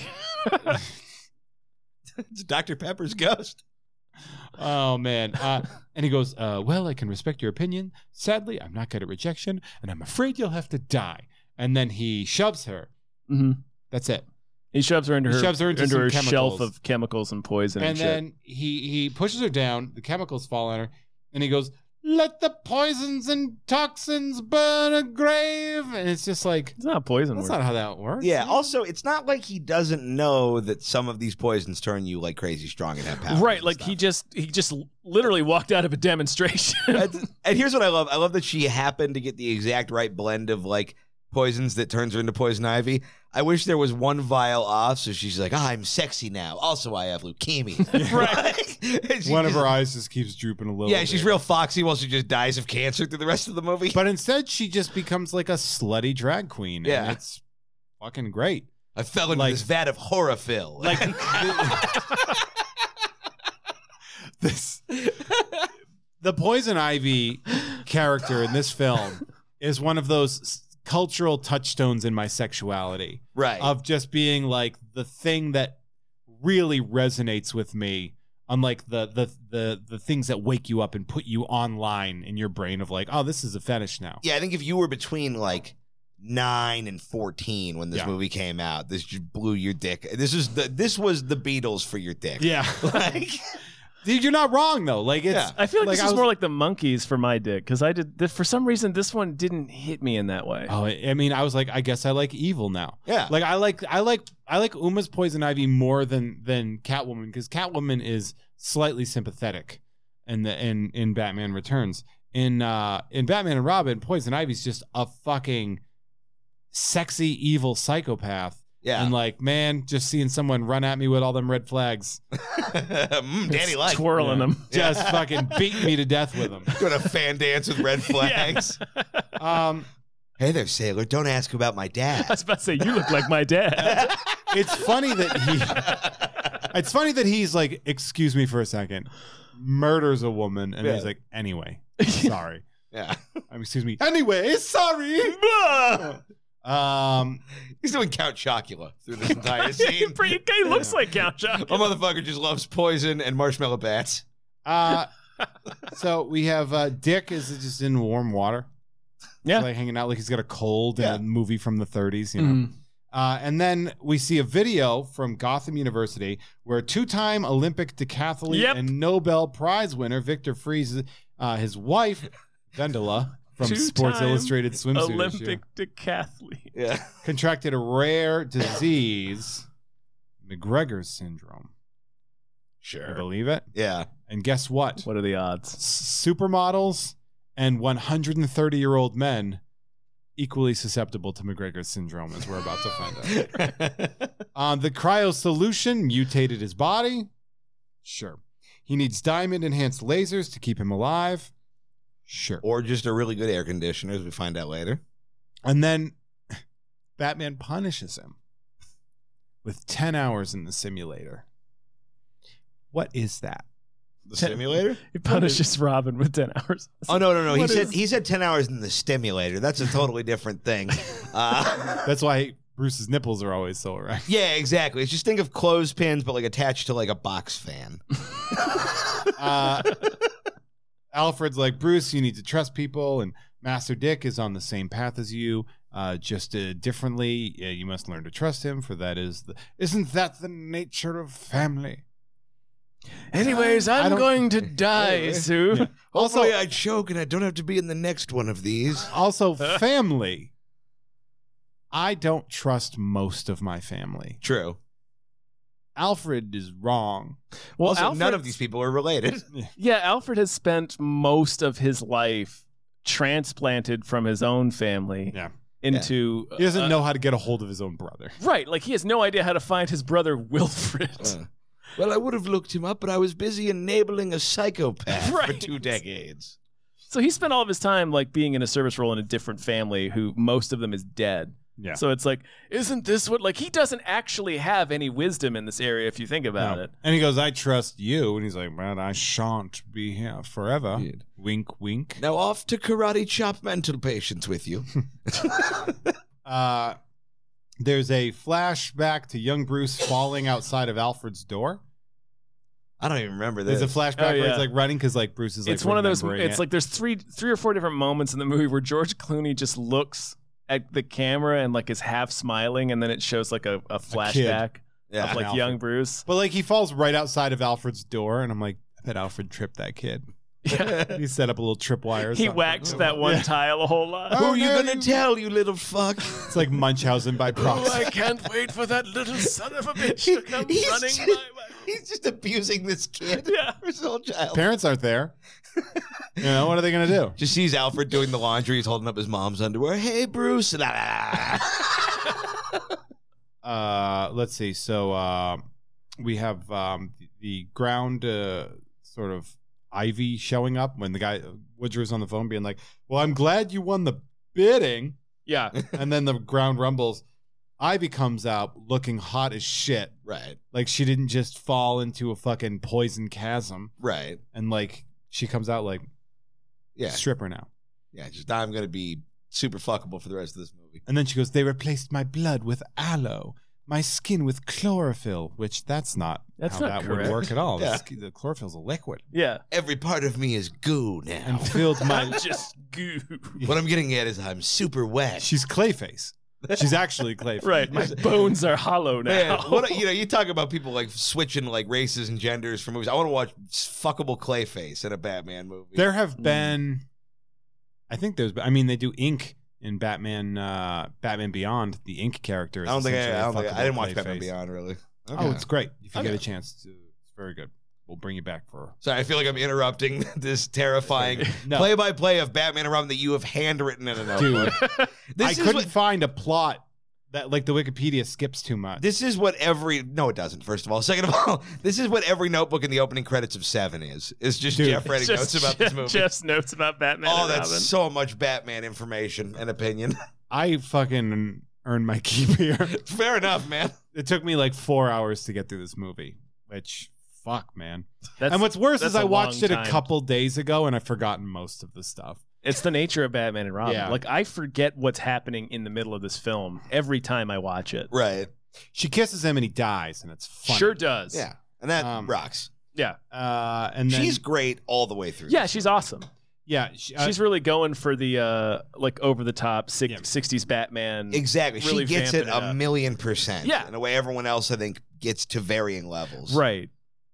It's Dr. Pepper's ghost. Oh, man. And he goes, well, I can respect your opinion. Sadly, I'm not good at rejection, and I'm afraid you'll have to die. And then he shoves her. Mm-hmm. That's it. He shoves her into her some shelf chemicals. of chemicals and poison and shit. then he pushes her down. The chemicals fall on her, and he goes, "Let the poisons and toxins burn a grave." And it's just like, It's not poison. that's word. not how that works. Yeah, also, it's not like he doesn't know that some of these poisons turn you like crazy strong and have power. Right, and like stuff. he just literally walked out of a demonstration. And here's what I love. I love that she happened to get the exact right blend of like poisons that turns her into poison ivy. I wish there was one vial off, so she's like, I'm sexy now. Also, I have leukemia. Right. One of her eyes just keeps drooping a little. Yeah, bit. she's real foxy while she just dies of cancer through the rest of the movie. But instead, she just becomes like a slutty drag queen. Yeah. And it's fucking great. I fell into like- this vat of chlorophyll. Like this, the poison ivy character in this film is one of those cultural touchstones in my sexuality. right. Of just being like the thing that really resonates with me, unlike the things that wake you up and put you online in your brain of like, oh, this is a fetish now. Yeah, I think if you were between like 9 and 14 when this movie came out, this just blew your dick. This was the Beatles for your dick. Yeah. Like, Dude, you're not wrong though. Like it's Yeah. I feel like this I is was- more like the Monkees for my dick because I did for some reason this one didn't hit me in that way. Oh, I mean, I was like, I guess I like evil now. Yeah. Like I like Uma's poison ivy more than Catwoman, because Catwoman is slightly sympathetic in Batman Returns. In Batman and Robin, Poison Ivy's just a fucking sexy evil psychopath. yeah. And like, man, just seeing someone run at me with all them red flags, Danny like twirling them. just fucking beating me to death with them. doing a fan dance with red flags. Hey there, sailor. Don't ask about my I dad. was about to say you look like my dad. It's funny that he's like, excuse me for a second, murders a woman, and Yeah. he's like, anyway, sorry. Yeah. Excuse me. Anyway, sorry. He's doing Count Chocula through this entire scene. He looks like Count Chocula. My motherfucker just loves poison and marshmallow bats. So we have Dick is just in warm water. Yeah. Like hanging out like he's got a cold in a movie from the 30s, you know. Mhm. And then we see a video from Gotham University where two-time Olympic decathlete Yep. and Nobel Prize winner Victor Fries, his wife, Vendela, from Sports Two-time Illustrated swimsuit issue, Olympic decathlete. Yeah. contracted a rare disease, McGregor's syndrome. You believe it? Yeah. And guess what? What are the odds? Supermodels and 130-year-old men equally susceptible to McGregor's syndrome, as we're about to find out. The cryo solution mutated his body. Sure. He needs diamond-enhanced lasers to keep him alive. Sure. Or just a really good air conditioner, as we find out later. And then Batman punishes him with 10 hours in the simulator. What is that? The simulator? He punishes Robin with 10 hours. Oh, no. What He said 10 hours in the stimulator. That's a totally different thing. That's why Bruce's nipples are always so erect. Yeah, exactly. Just think of clothespins, but like attached to like a box fan. Alfred's like, Bruce, you need to trust people, and Master Dick is on the same path as you, just differently. You must learn to trust him, for that is isn't that the nature of family? Anyways, I I'm don't- going to die soon. Also, Hopefully I choke and I don't have to be in the next one of these. also family. I don't trust most of my family. True. Alfred is wrong. Well, Also, none Alfred- of these people are related. Yeah, Alfred has spent most of his life transplanted from his own family Yeah. into. He doesn't know how to get a hold of his own brother. Right, like he has no idea how to find his brother Wilfred. Well, I would have looked him up, but I was busy enabling a psychopath for Right. 2 decades. So he spent all of his time like being in a service role in a different family who most of them is dead. Yeah. So it's like, isn't this what, like, he doesn't actually have any wisdom in this area if you think about it. And he goes, I trust you. And he's like, man, I shan't be here forever. Weird. Wink, wink. Now off to karate chop mental patients with you. There's a flashback to young Bruce falling outside of Alfred's door. I don't even remember this. There's a flashback where it's like running because like Bruce is like it's one of those. remembering It's it. like there's three or four different moments in the movie where George Clooney just looks at the camera and like is half smiling, and then it shows like a flashback Yeah. of like Alfred. young Bruce. But like he falls right outside of Alfred's door, and I'm like, I bet Alfred tripped that kid. Yeah. He set up a little tripwire. Or He something. waxed that one tile a whole lot. Who Oh, are you no, gonna tell, you little fuck? It's like Munchausen by Oh, proxy. I can't wait for that little son of a bitch to come He's running just- my way. He's just abusing this kid Yeah. for his whole child. Parents aren't there. You know, what are they gonna do? Just sees Alfred doing the laundry. He's holding up his mom's underwear. Hey, Bruce. Let's see. So we have the ground sort of Ivy showing up when the guy Woodrow's on the phone being like, well, I'm glad you won the bidding. Yeah. And then the ground rumbles. Ivy comes out looking hot as shit. Right. Like she didn't just fall into a fucking poison chasm. Right. And like she comes out like Yeah. stripper now. Yeah. Just I'm gonna be super fuckable for the rest of this movie. And then she goes, they replaced my blood with aloe, my skin with chlorophyll, which that's not That's how not that correct. would work at all. Yeah. The chlorophyll's a liquid. Yeah. Every part of me is goo now. And filled my... Just goo. What I'm getting at is I'm super wet. She's Clayface. She's actually Clayface. Right. My bones are hollow now. Man, what you talk about people like switching like races and genders for movies. I want to watch fuckable Clayface in a Batman movie. There have been... I think there's... I mean, they do ink in Batman Beyond. The ink character is I essentially a didn't fuckable watch Clayface. Batman Beyond really. Oh, it's great. If you Okay. get a chance to. It's very good. We'll bring you back for... Sorry, I feel like I'm interrupting this terrifying No. play-by-play of Batman and Robin that you have handwritten in a notebook. Dude, This I is couldn't what- find a plot that, like, the Wikipedia skips too much. This is what no, it doesn't. First of all, second of all, this is what every notebook in the opening credits of Seven is. It's just Dude, Jeff writing notes about this movie. Jeff's notes about Batman Oh, and that's Robin. so much Batman information and opinion. I fucking earned my keep here. Fair enough, man. It took me like 4 hours to get through this movie, which, fuck, man. That's- And what's worse that's is I a watched long it a time. couple days ago and I've forgotten most of the stuff. It's the nature of Batman and Robin. Yeah. Like, I forget what's happening in the middle of this film every time I watch it. Right. She kisses him and he dies, and it's funny. Sure does. Yeah. And that rocks. Yeah. And then, She's great all the way through. Yeah, she's awesome. yeah, She's really going for the like over the top 60s Batman. Exactly. Really she gets it vamping it up. 1,000,000%. Yeah. In a way everyone else, I think, gets to varying levels. Right.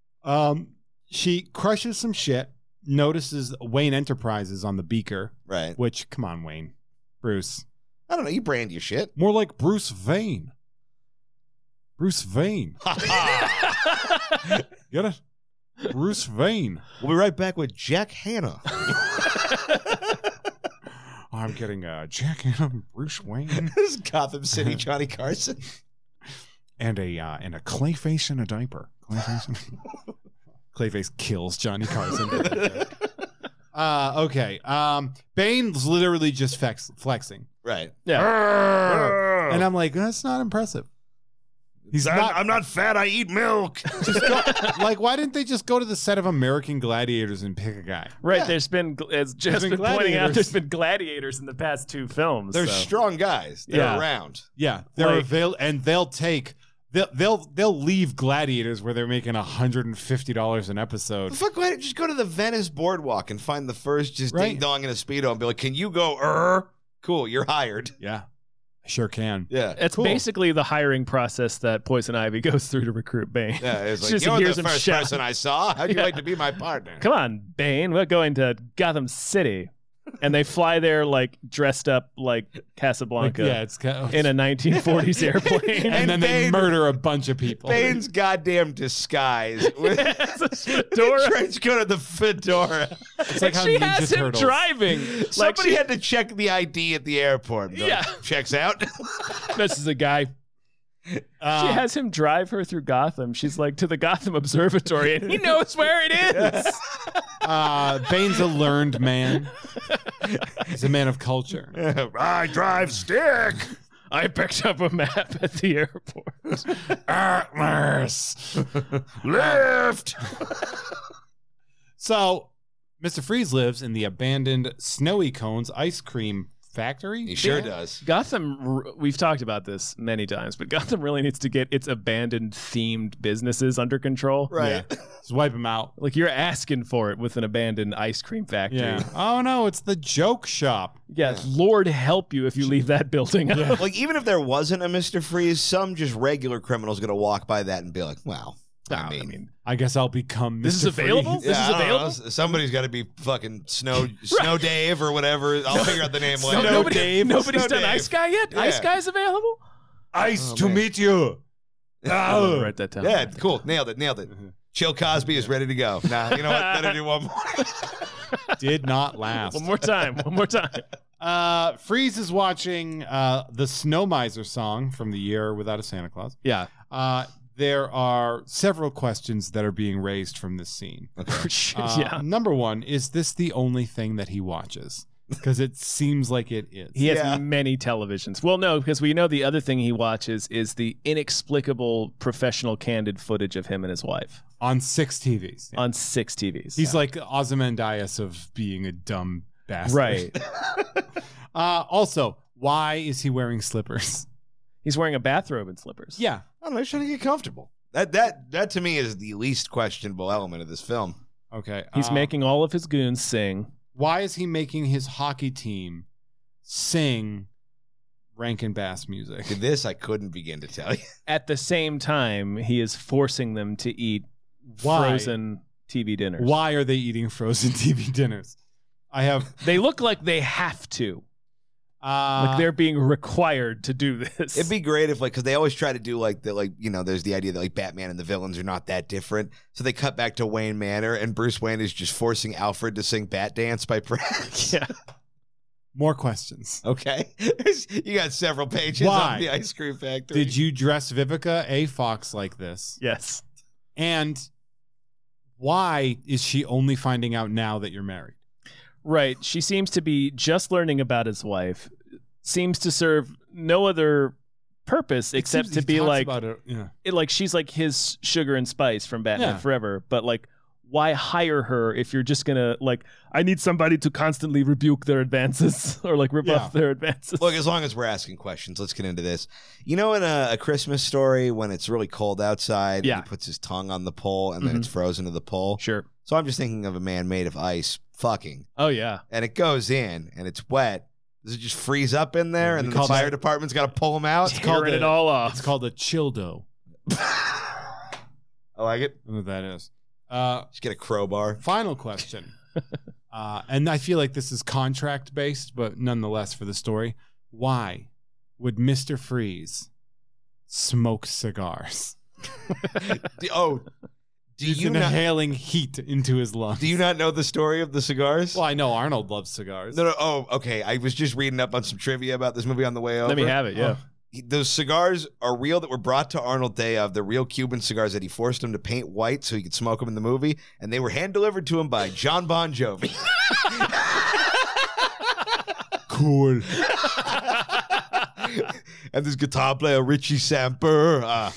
She crushes some shit, notices Wayne Enterprises on the beaker, Right. which, come on, Wayne. Bruce. I don't know. You brand your shit. More like Bruce Vane. Bruce Vane. Get it? Bruce Vane. We'll be right back with Jack Hanna. I'm getting Jack and Bruce Wayne This is Gotham City Johnny Carson. and a Clayface in a diaper. Clayface kills Johnny Carson. Okay. Bane's literally just flexing, Right. Yeah. and I'm like, that's not impressive. He's not. I'm not fat. I eat milk. Just go, like, why didn't they just go to the set of American Gladiators and pick a guy? Right. There's been, as Jeff's been been pointing out, gladiators. there's been gladiators in the past two films. They're so. strong guys. They're Yeah. around. Yeah, they're Like- and they'll leave Gladiators where they're making $150 an episode. Fuck, why don't you just go to the Venice Boardwalk and find the first just Right. ding dong in a Speedo and be like, can you go, Cool, you're hired. Yeah, I sure can. Yeah. It's Cool. basically the hiring process that Poison Ivy goes through to recruit Bane. Yeah, it's like, Just you're hears the him first shout. person I saw. How'd you Yeah. like to be my partner? Come on, Bane. We're going to Gotham City. And they fly there like dressed up like Casablanca Yeah, it's kind of, in a 1940s airplane. and then they Bane- murder a bunch of people. Bane's goddamn disguise. With It's a the fedora. trench coat and the fedora. It's like And how she Ninja has him Turtles. driving. Like Somebody she, had to check the ID at the airport. Be like, Yeah. Checks out. this is a guy. She has him drive her through Gotham. She's like to the Gotham Observatory, and he knows where it is. Bane's a learned man. He's a man of culture. I drive stick. I picked up a map at the airport. Atlas. Lift. So, Mr. Freeze lives in the abandoned Snowy Cones ice cream factory. He sure does. Gotham, we've talked about this many times, but Gotham really needs to get its abandoned themed businesses under control. Right. Yeah. Just wipe them out. Like you're asking for it with an abandoned ice cream factory. Yeah. Oh no, it's the joke shop. Yeah, Lord help you if you leave that building up. Like, even if there wasn't a Mr. Freeze, some just regular criminal's going to walk by that and be like, wow. I mean, I guess I'll become Mr. This is available? Freeze. This is I don't available? know. Somebody's got to be fucking Snow Dave or whatever. I'll figure out the name later. Nobody's done Dave. Ice Guy yet? Yeah. Ice Guy's available? Ice Oh, to man. meet you. I'll write that down. Yeah, cool. Nailed it. Chill Cosby is ready to go. Nah, you know what? Better do one more. Did not last. One more time. Freeze is watching the Snow Miser song from The Year Without a Santa Claus. Yeah. There are several questions that are being raised from this scene. Yeah. Number one, is this the only thing that he watches? Because it seems like it is. He has many televisions. Well, no, because we know the other thing he watches is the inexplicable professional candid footage of him and his wife. On 6 TVs. On 6 TVs. He's like Ozymandias of being a dumb bastard. Right. Also, why is he wearing slippers? He's wearing a bathrobe and slippers. Yeah. I don't know. He's trying to get comfortable. That to me is the least questionable element of this film. Okay. He's making all of his goons sing. Why is he making his hockey team sing Rankin Bass music? This I couldn't begin to tell you. At the same time, he is forcing them to eat Why? frozen TV dinners. Why are they eating frozen TV dinners? They look like they have to. Like they're being required to do this. It'd be great if, like, because they always try to do there's the idea that like Batman and the villains are not that different. So they cut back to Wayne Manor, and Bruce Wayne is just forcing Alfred to sing "Bat Dance" by Prince. Yeah. More questions. Okay. You got several pages Why on the ice cream factory. did you dress Vivica A. Fox like this? Yes. And why is she only finding out now that you're married? Right. She seems to be just learning about his wife. Seems to serve no other purpose except to be like, like she's like his sugar and spice from Batman Forever. But like, why hire her if you're just gonna like? I need somebody to constantly rebuke their advances or like rebuff their advances. Look, as long as we're asking questions, let's get into this. You know, in a Christmas Story, when it's really cold outside, and he puts his tongue on the pole and then it's frozen to the pole. Sure. So I'm just thinking of a man made of ice fucking. Oh yeah. And it goes in and it's wet. Does it just freeze up in there and then the fire department's got to pull him out? Tearing it all off. It's called a childo. I like it. I don't know what that is. Just get a crowbar. Final question. And I feel like this is contract based, but nonetheless for the story. Why would Mr. Freeze smoke cigars? He's inhaling heat into his lungs. Do you not know the story of the cigars? Well, I know Arnold loves cigars. No. Oh, okay. I was just reading up on some trivia about this movie on the way over. Let me have it. Yeah. Those cigars are real that were brought to Arnold day of. The real Cuban cigars that he forced him to paint white so he could smoke them in the movie. And they were hand delivered to him by John Bon Jovi. Cool. And this guitar player, Richie Samper.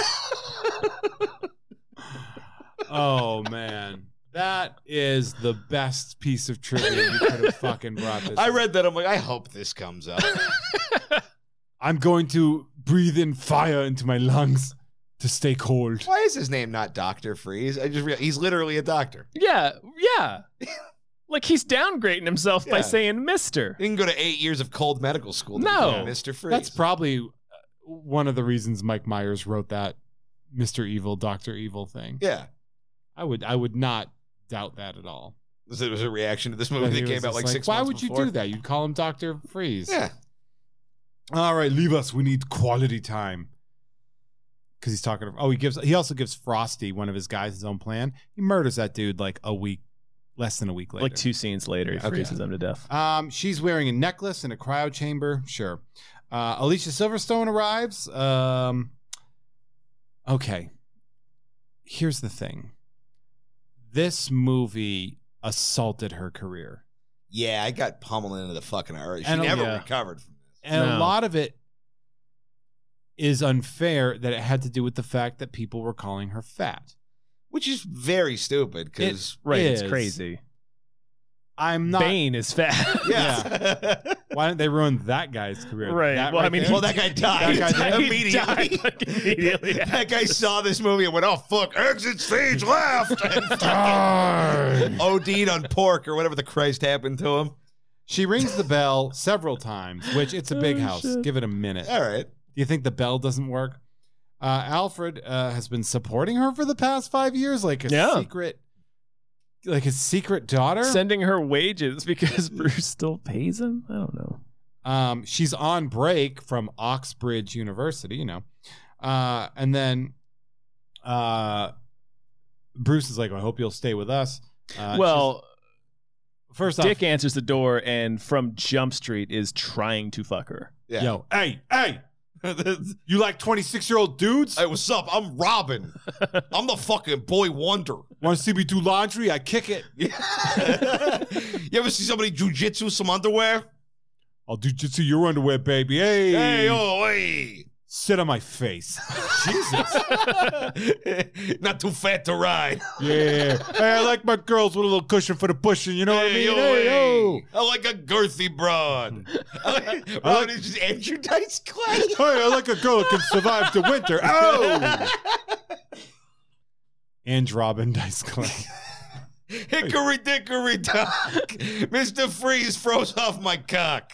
Oh, man. That is the best piece of trivia you could have fucking brought this. I read that. I'm like, I hope this comes up. I'm going to breathe in fire into my lungs to stay cold. Why is his name not Dr. Freeze? I just realized he's literally a doctor. Yeah. Like he's downgrading himself by saying Mister. He can go to 8 years of cold medical school to become Mr. Freeze. That's probably one of the reasons Mike Myers wrote that Mr. Evil, Dr. Evil thing. Yeah. I would not doubt that at all. It was a reaction to this movie that came out like 6 months Why would before. you do that? You'd call him Dr. Freeze. Yeah. All right, leave us. We need quality time. Because he's talking. He also gives Frosty, one of his guys, his own plan. He murders that dude like less than a week later. Like 2 scenes later, he freezes him to death. She's wearing a necklace in a cryo chamber. Sure. Alicia Silverstone arrives. Okay. Here's the thing. This movie assaulted her career. Yeah, I got pummeled into the fucking earth. She And, never recovered from this. And a lot of it is unfair that it had to do with the fact that people were calling her fat. Which is very stupid because it's crazy. I'm not. Bane is fat. Yeah. Why didn't they ruin that guy's career? Right. That Well, right I mean, there? Well, that guy died immediately. Died, like, immediately. That guy saw this movie and went, "Oh fuck, exit stage left," and OD'd on pork or whatever the Christ happened to him. She rings the bell several times, which it's a big house. Shit. Give it a minute. All right. Do you think the bell doesn't work? Alfred has been supporting her for the past 5 years, like his secret daughter. Sending her wages because Bruce still pays him? I don't know. She's on break from Oxbridge University, and then Bruce is like, "I hope you'll stay with us." First Dick off, answers the door and from Jump Street is trying to fuck her. Yeah. yo, hey, you like 26-year-old dudes? Hey, what's up? I'm Robin. I'm the fucking boy wonder. Want to see me do laundry? I kick it. You ever see somebody jujitsu some underwear? I'll do jitsu your underwear, baby. Hey, Hey, oh, hey. sit on my face. Jesus. Not too fat to ride. Yeah. Hey, I like my girls with a little cushion for the pushing. You know what I mean? Hey, yo. I like a girthy broad. Robin is just Andrew Dice Clay. Hey, I like a girl that can survive the winter. Oh. And Robin Dice Clay. Hickory dickory dock. Mr. Freeze froze off my cock.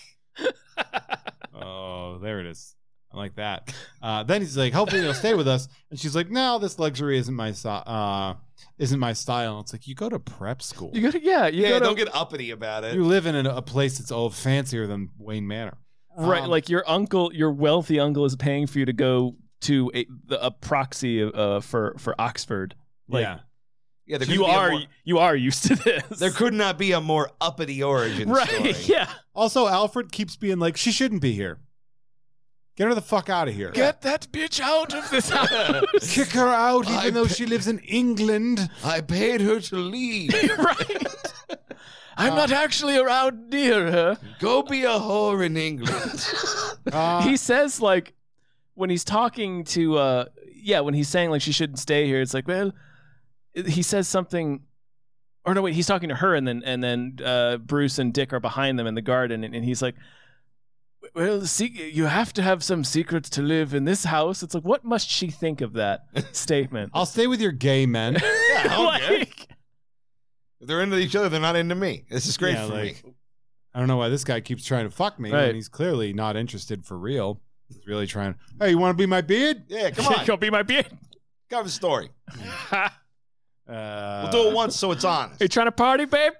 Oh, there it is. I like that. Then he's like, hopefully they'll stay with us. And she's like, no, this luxury isn't my style. It's like, you go to prep school. You gotta, Don't get uppity about it. You live in a place that's all fancier than Wayne Manor. right. Like your wealthy uncle is paying for you to go to a proxy for Oxford. Like, Yeah, you are used to this. There could not be a more uppity origin right. story. Yeah. Also, Alfred keeps being like, she shouldn't be here. Get her the fuck out of here. Get that bitch out of this house. Kick her out even though she lives in England. I paid her to leave. Right. I'm not actually around near her. Go be a whore in England. He says, like, when he's talking to, when he's saying, like, she shouldn't stay here, it's like, well, he says something, or no, wait, he's talking to her, and then Bruce and Dick are behind them in the garden, and he's like, well, you have to have some secrets to live in this house. It's like, what must she think of that statement? I'll stay with your gay men. Yeah, okay. Like, If they're into each other, they're not into me. This is great for me. I don't know why this guy keeps trying to fuck me, Right. and he's clearly not interested for real. He's really trying. Hey, you want to be my beard? Yeah, come on. Go be my beard. Have a story. We'll We'll do it once so it's honest. You trying to party, babe?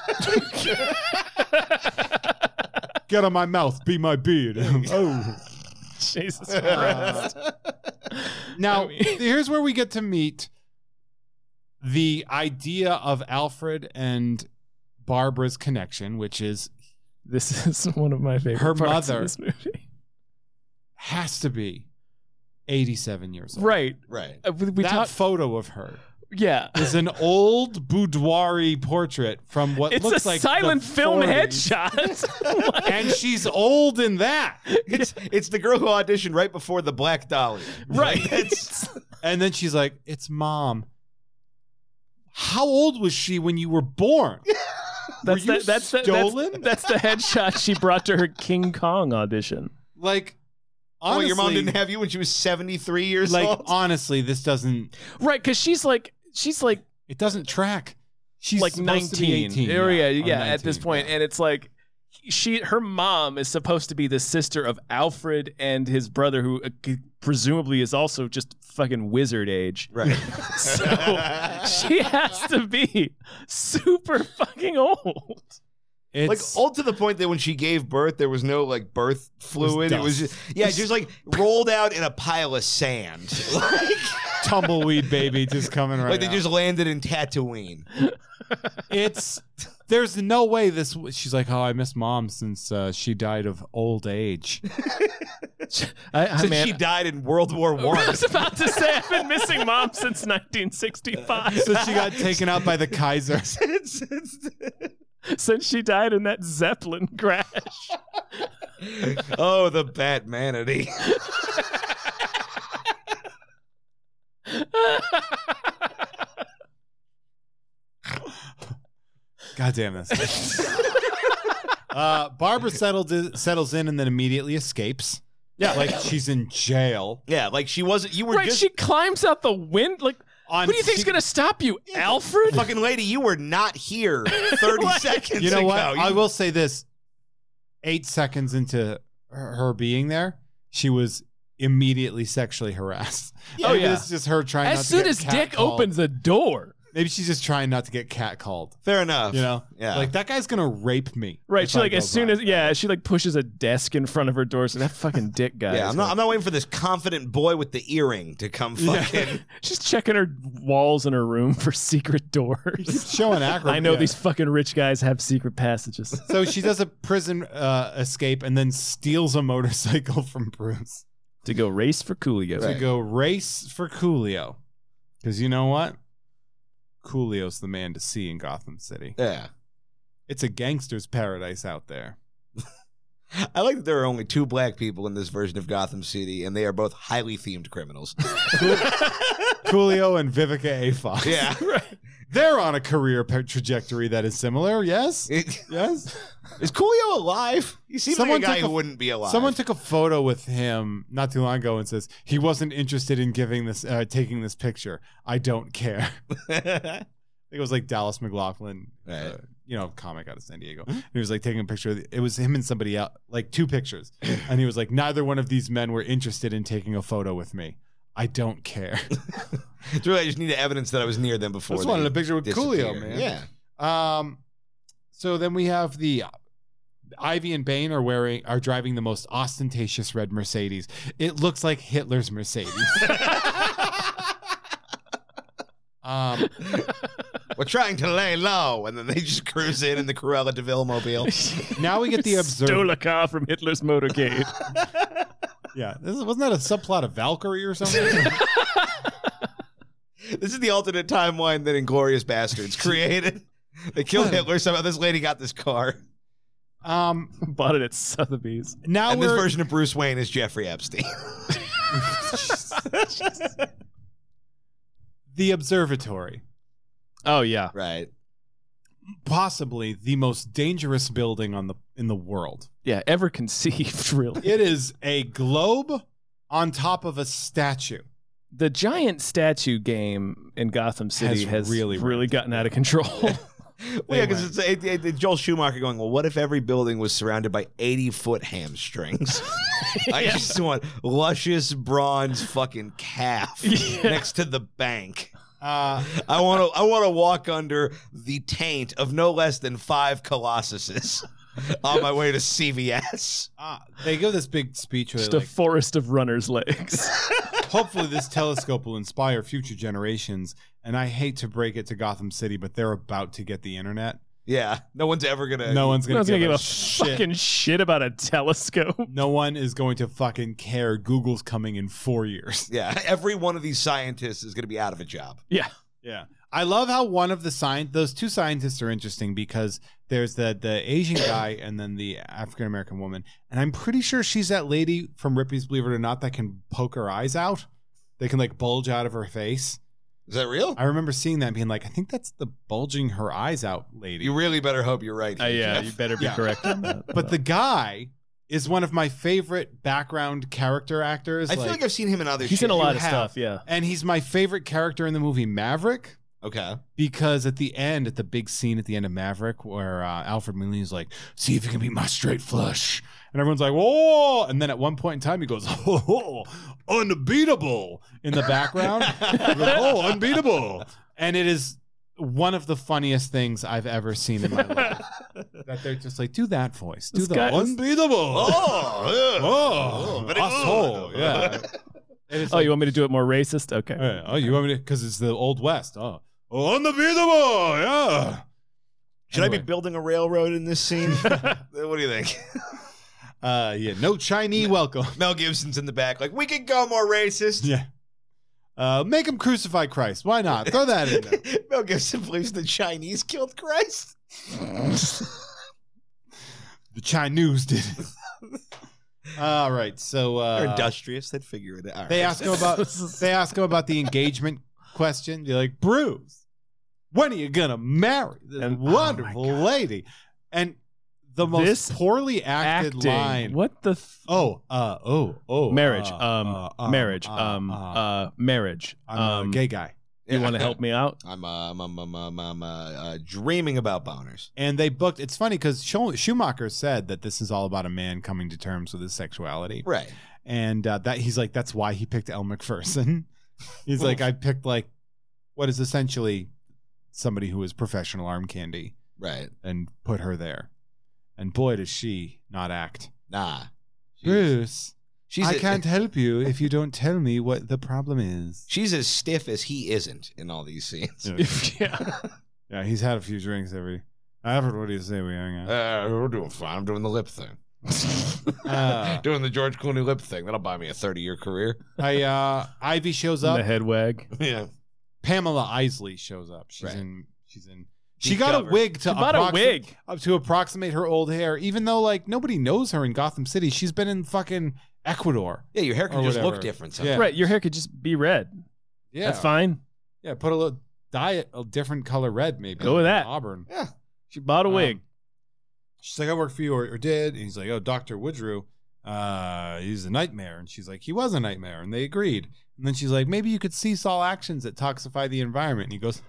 Get on my mouth, be my beard. Oh. Jesus Christ. Now, here's where we get to meet the idea of Alfred and Barbara's connection, which is This is one of my favorite Her parts mother. of this movie. has to be 87 years old. Right. Right. We That talked. photo of her Yeah. is an old boudoir portrait from what It's looks a like silent the film 40s. headshot. And she's old in that. It's the girl who auditioned right before the Black Dolly. Right. And then she's like, it's Mom. How old was she when you were born? That's Were you that's stolen? that's the headshot she brought to her King Kong audition. Like, Oh, honestly, your mom didn't have you when she was 73 years like, old? honestly, this doesn't, Right, because she's like it doesn't track. She's like supposed to be 19. 18. Or or at this 19, point, yeah. and it's like her mom is supposed to be the sister of Alfred and his brother, who presumably is also just fucking wizard age. Right. So she has to be super fucking old. It's, Like old to the point that when she gave birth, there was no like birth fluid. It was dust. just like rolled out in a pile of sand. Like, tumbleweed baby just coming right like they out. just landed in Tatooine. There's no way this. She's like, oh, I miss Mom since she died of old age. Since she died in World War I I. was about to say I've been missing Mom since 1965. So she got taken out by the Kaiser. Since she died in that Zeppelin crash. Oh, the Batmanity. God damn this. Barbara settles in and then immediately escapes. Yeah, like she's in jail. Yeah, like she wasn't. You were Right, just she climbs out the wind. Like, who do you think's going to stop you, Alfred? fucking lady. You were not here 30 seconds. You know ago. what? I will say this: 8 seconds into her being there, she was immediately sexually harassed. Oh, yeah. It's just her trying. As not soon to as get Dick catcalled. opens the door. Maybe she's just trying not to get catcalled. Fair enough. You know, Yeah. like that guy's gonna rape me. Right, if she I like go as soon by. as she like pushes a desk in front of her door. So that fucking Dick guy. Yeah, is I'm gonna- not waiting for this confident boy with the earring to come fucking. She's checking her walls in her room for secret doors. showing acrobat. I know these fucking rich guys have secret passages. So she does a prison escape and then steals a motorcycle from Bruce To go race for Coolio. to go race for Coolio. Because you know what? Coolio's the man to see in Gotham City. Yeah. It's a gangster's paradise out there. I like that there are only 2 black people in this version of Gotham City, and they are both highly themed criminals. Coolio and Vivica A. Fox. Yeah. They're on a career trajectory that is similar, yes? Yes? Is Coolio alive? He seems Someone like a guy took who wouldn't be alive. Someone took a photo with him not too long ago and says he wasn't interested in taking this picture. I don't care. I think it was like Dallas McLaughlin, Right. comic out of San Diego. He was like taking a picture. It was him and somebody else, like 2 pictures. And he was like, neither one of these men were interested in taking a photo with me. I don't care. It's really, I just need evidence that I was near them before. I just they wanted a picture with Coolio, disappear. man. Yeah. So then we have the Ivy and Bane are driving the most ostentatious red Mercedes. It looks like Hitler's Mercedes. We're trying to lay low, and then they just cruise in the Cruella de Vil mobile. Now we get the Stole a car from Hitler's motorcade. Yeah, wasn't that a subplot of Valkyrie or something? This is the alternate timeline that Inglourious Bastards created. They killed Hitler. Somehow this lady got this car. Bought it at Sotheby's. Now And this version of Bruce Wayne is Jeffrey Epstein. the observatory, Oh yeah. Right. possibly the most dangerous building in the world. Yeah, ever conceived, really. It is a globe on top of a statue. The giant statue game in Gotham City Has has really really gotten out of control. Well, yeah, because it's Joel Schumacher going, well, what if every building was surrounded by 80-foot hamstrings? I just want luscious bronze fucking calf next to the bank. I want to walk under the taint of no less than 5 Colossuses on my way to CVS. They give this big speech where Just they're a forest of runner's legs. hopefully this telescope will inspire future generations. And I hate to break it to Gotham City, but they're about to get the internet. Yeah, no one's ever gonna. No one's No going one's to gonna give a shit. fucking shit about a telescope. No one is going to fucking care. Google's coming in 4 years. Yeah, every one of these scientists is gonna be out of a job. Yeah. Yeah. I love how one of those 2 scientists are interesting because there's the Asian guy and then the African-American woman. And I'm pretty sure she's that lady from Ripley's Believe It or Not that can poke her eyes out. They can like bulge out of her face. Is that real? I remember seeing that and being like, I think that's the bulging her eyes out lady. You really better hope you're right. Here, Yeah, Jeff. you better be Yeah. correct on that. But the guy is one of my favorite background character actors. I feel like I've seen him in other. He's shit. in a lot you of have. stuff, yeah. and he's my favorite character in the movie Maverick. Okay. Because at the end, at the big scene at the end of Maverick, where Alfred Molina is like, see if you can be my straight flush. And everyone's like, whoa. And then at one point in time, he goes, oh, unbeatable in the background. He goes, oh, unbeatable. And it is one of the funniest things I've ever seen in my life. That they're just like, do that voice. Do This the guy is- unbeatable. Oh, very asshole. good. Yeah. And it's Oh, like, you want me to do it more racist? Okay. oh, you want me to? Because it's the Old West. Oh, unbeatable. Yeah. Should I be Anyway. building a railroad in this scene? What do you think? Yeah, no Chinese welcome. Mel Gibson's in the back, like, we could go more racist. Yeah. Make him crucify Christ. Why not? Throw that in there. Mel Gibson believes the Chinese killed Christ. The Chinese did it. All right, so They're industrious. They'd figure it out. They ask him about the engagement question. They're like, Bruce, when are you gonna marry this wonderful lady? And the most poorly acted line. What the? Marriage. Marriage. I'm a gay guy. You want to help me out? I'm dreaming about boners. And they booked. It's funny because Schumacher said that this is all about a man coming to terms with his sexuality, right? And that he's like, that's why he picked Elle Macpherson. He's like, I picked like what is essentially somebody who is professional arm candy, right? And put her there. And boy, does she not act. Nah, Bruce. I can't help you if you don't tell me what the problem is. She's as stiff as he isn't in all these scenes. Yeah, he's had a few drinks every. Alfred, what do you say we hang out? We're doing fine. I'm doing the lip thing. Doing the George Clooney lip thing. That'll buy me a 30-year career. Ivy shows up. The head wag. Yeah. Pamela Isley shows up. She's right. in. She got a wig to approximate her old hair, even though like nobody knows her in Gotham City. She's been in fucking Ecuador. Yeah, your hair could just look different. Yeah. Right, your hair could just be red. Yeah, that's fine. Yeah, put a different color red, maybe. Go with that. Auburn. Yeah, she bought a wig. She's like, I work for you, or did. And he's like, oh, Dr. Woodrue, he's a nightmare. And she's like, he was a nightmare, and they agreed. And then she's like, maybe you could cease all actions that toxify the environment. And he goes,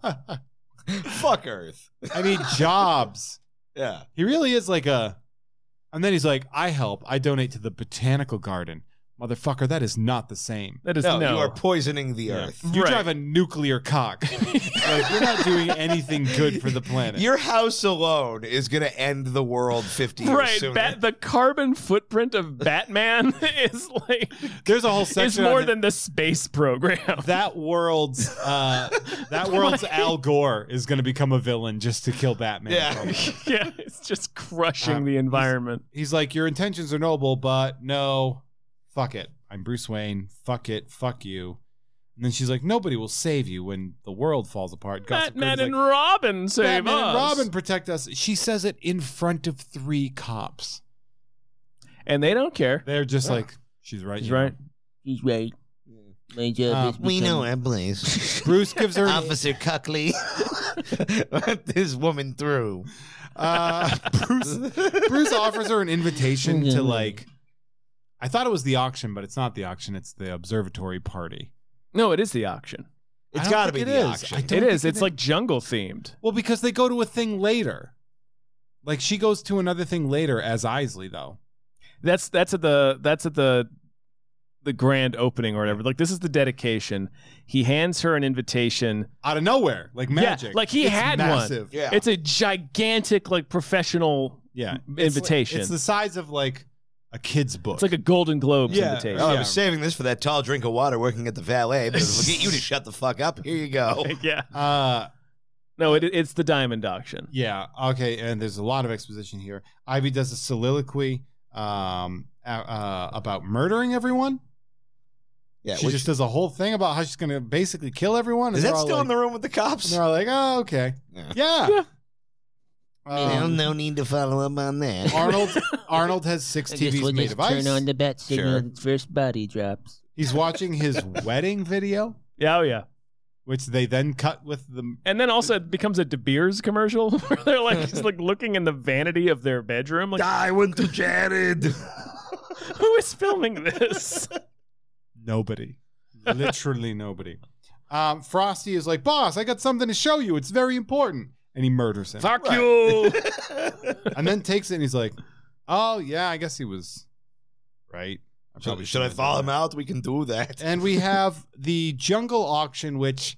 fuck Earth. I need jobs. Yeah. He really is like a... And then he's like, I help. I donate to the botanical garden. Motherfucker, that is not the same. That is no. You are poisoning the earth. You drive a nuclear cock. Like, you're not doing anything good for the planet. Your house alone is going to end the world 50 years sooner. The carbon footprint of Batman is like... There's a whole section... It's more than the space program. That world's Al Gore is going to become a villain just to kill Batman. Yeah, yeah, it's just crushing the environment. He's like, your intentions are noble, but no... Fuck it. I'm Bruce Wayne. Fuck it. Fuck you. And then she's like, nobody will save you when the world falls apart. Batman and Robin save us. Batman and Robin protect us. She says it in front of 3 cops. And they don't care. They're just like, she's right. She's right. She's right. My job is we know our place. Bruce gives her... Officer Cuckley. Let this woman through. Bruce offers her an invitation to like... I thought it was the auction, but it's not the auction. It's the observatory party. No, it is the auction. It's got to be the auction. It is. It's like jungle themed. Well, because they go to a thing later. Like she goes to another thing later as Isley, though. That's at the grand opening or whatever. Like this is the dedication. He hands her an invitation out of nowhere, like magic. Yeah, like he had massive. one. Yeah. It's a gigantic, like professional invitation. It's the size of like a kid's book. It's like a Golden Globes invitation. Oh, I was saving this for that tall drink of water working at the valet, but we'll get you to shut the fuck up. Here you go. Yeah. No, it's the diamond auction. Yeah. Okay. And there's a lot of exposition here. Ivy does a soliloquy about murdering everyone. Yeah. She just does a whole thing about how she's going to basically kill everyone. Is that still in the room with the cops? And they're all like, oh, okay. Yeah. No need to follow up on that. Arnold has 6 TVs made of ice. Turn on the bat signal when its first body drops. He's watching his wedding video. Yeah, oh yeah. Which they then cut with the... And then also it becomes a De Beers commercial where they're like just like looking in the vanity of their bedroom. Like, I went to Jared. Who is filming this? Nobody. Literally nobody. Frosty is like, boss, I got something to show you. It's very important. And he murders him. Fuck you. And then takes it and he's like, oh, yeah, I guess he was right. Should I follow him out? We can do that. And we have the jungle auction, which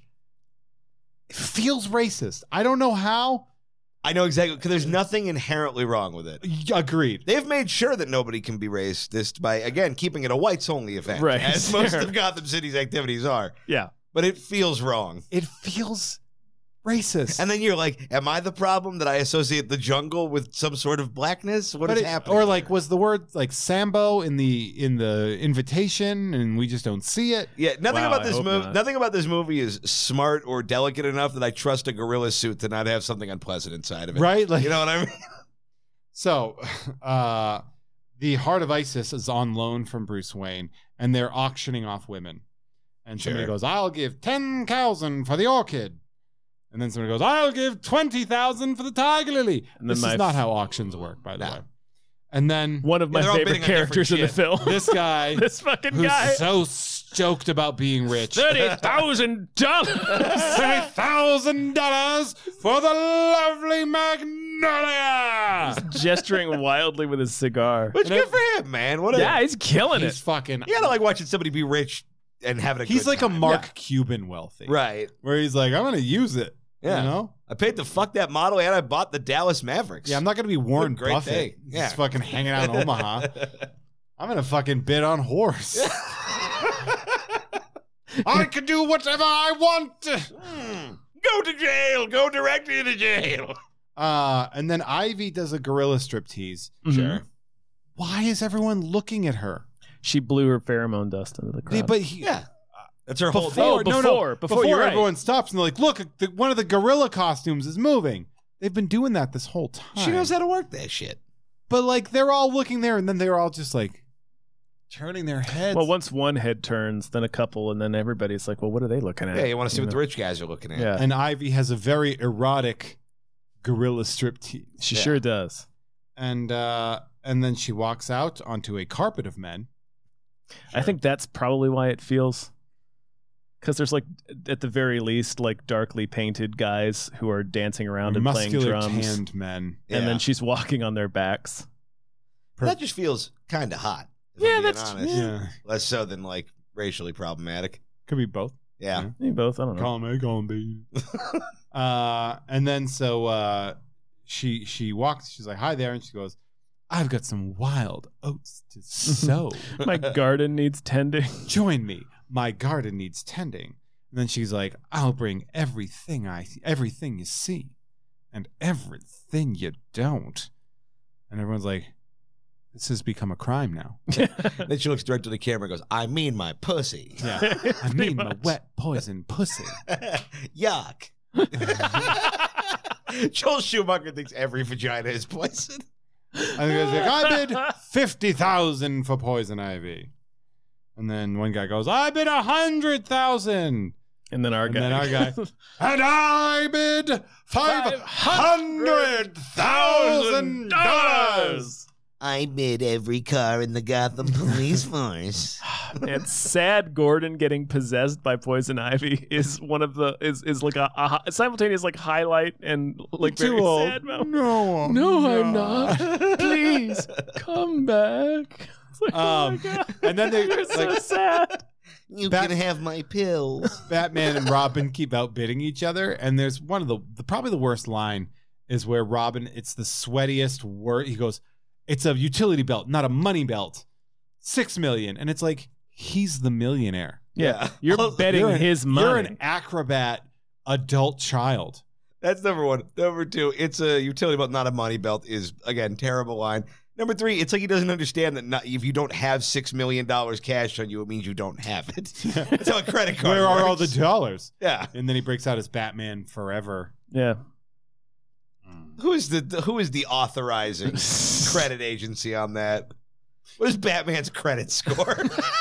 feels racist. I don't know how. I know exactly, because there's nothing inherently wrong with it. Agreed. They've made sure that nobody can be racist by, again, keeping it a whites-only event. Right. As most of Gotham City's activities are. Yeah. But it feels wrong. It feels racist. And then you're like, am I the problem that I associate the jungle with some sort of blackness? What is happening? Or like, was the word like Sambo in the invitation and we just don't see it? Yeah, nothing Wow, about this I hope movie. not. Nothing about this movie is smart or delicate enough that I trust a gorilla suit to not have something unpleasant inside of it. Right? Like, you know what I mean? So, the Heart of Isis is on loan from Bruce Wayne, and they're auctioning off women. And somebody goes, I'll give 10,000 for the orchid. And then somebody goes, I'll give 20,000 for the tiger lily. And this is not how auctions work, by the way. And then one of my favorite characters in the film. This guy, this fucking who's guy, so stoked about being rich. $30,000. $30,000 for the lovely Magnolia. He's gesturing wildly with his cigar. Which good for him, man. He's killing it. He's fucking. You gotta like watching somebody be rich and having a good He's like time. a Mark Cuban wealthy. Right. Where he's like, I'm going to use it. Yeah. You know? I paid to fuck that model and I bought the Dallas Mavericks. Yeah, I'm not going to be Warren What a great Buffett. day. Yeah. Just fucking hanging out in Omaha. I'm going to fucking bid on horse. I can do whatever I want. Go to jail. Go directly to jail. And then Ivy does a gorilla striptease. Sure. Why is everyone looking at her? She blew her pheromone dust into the crowd. That's her whole before, thing. Before you're right. everyone stops and they're like, look, one of the gorilla costumes is moving. They've been doing that this whole time. She knows how to work that shit. But like, they're all looking there and then they're all just like turning their heads. Well, once one head turns, then a couple, and then everybody's like, well, what are they looking at? Yeah, you want to see what the rich guys are looking at. Yeah. And Ivy has a very erotic gorilla striptease. She sure does. And then she walks out onto a carpet of men. I think that's probably why it feels, because there's like, at the very least, like darkly painted guys who are dancing around and playing muscular, drums. tanned men. And then she's walking on their backs. That just feels kind of hot. Yeah, I'm being that's honest. Yeah. Less so than like racially problematic. Could be both. Yeah. Maybe both. I don't know. Call me, call me. And then so she walks. She's like, "Hi there," and she goes, "I've got some wild oats to sow. My garden needs tending. Join me. My garden needs tending." And then she's like, "I'll bring everything you see, and everything you don't." And everyone's like, "This has become a crime now." Then she looks direct to the camera and goes, I mean my pussy. Yeah, I mean my wet poison pussy. Yuck. Joel Schumacher thinks every vagina is poison. And the guy's like, "I bid 50,000 for poison ivy." And then one guy goes, "I bid 100,000." And then our guy, and I bid $500,000. I bid every car in the Gotham Police Force. And sad Gordon getting possessed by poison ivy is one of the is like a simultaneous like highlight and like very sad moment. No, I'm not. Please come back. It's like, oh my God. And then they're like, so sad. You can have my pills. Batman and Robin keep outbidding each other, and there's one of the probably the worst line is where Robin, it's the sweatiest word. He goes, "It's a utility belt, not a money belt. 6 million." And it's like, he's the millionaire. Yeah. You're betting his money. You're an acrobat adult child. That's number one. Number two, it's a utility belt, not a money belt, is, again, terrible line. Number three, it's like he doesn't understand that if you don't have $6 million cash on you, it means you don't have it. That's how a credit card Where works. are all the dollars? Yeah. And then he breaks out his Batman Forever. Yeah. Who is the authorizing credit agency on that? What is Batman's credit score?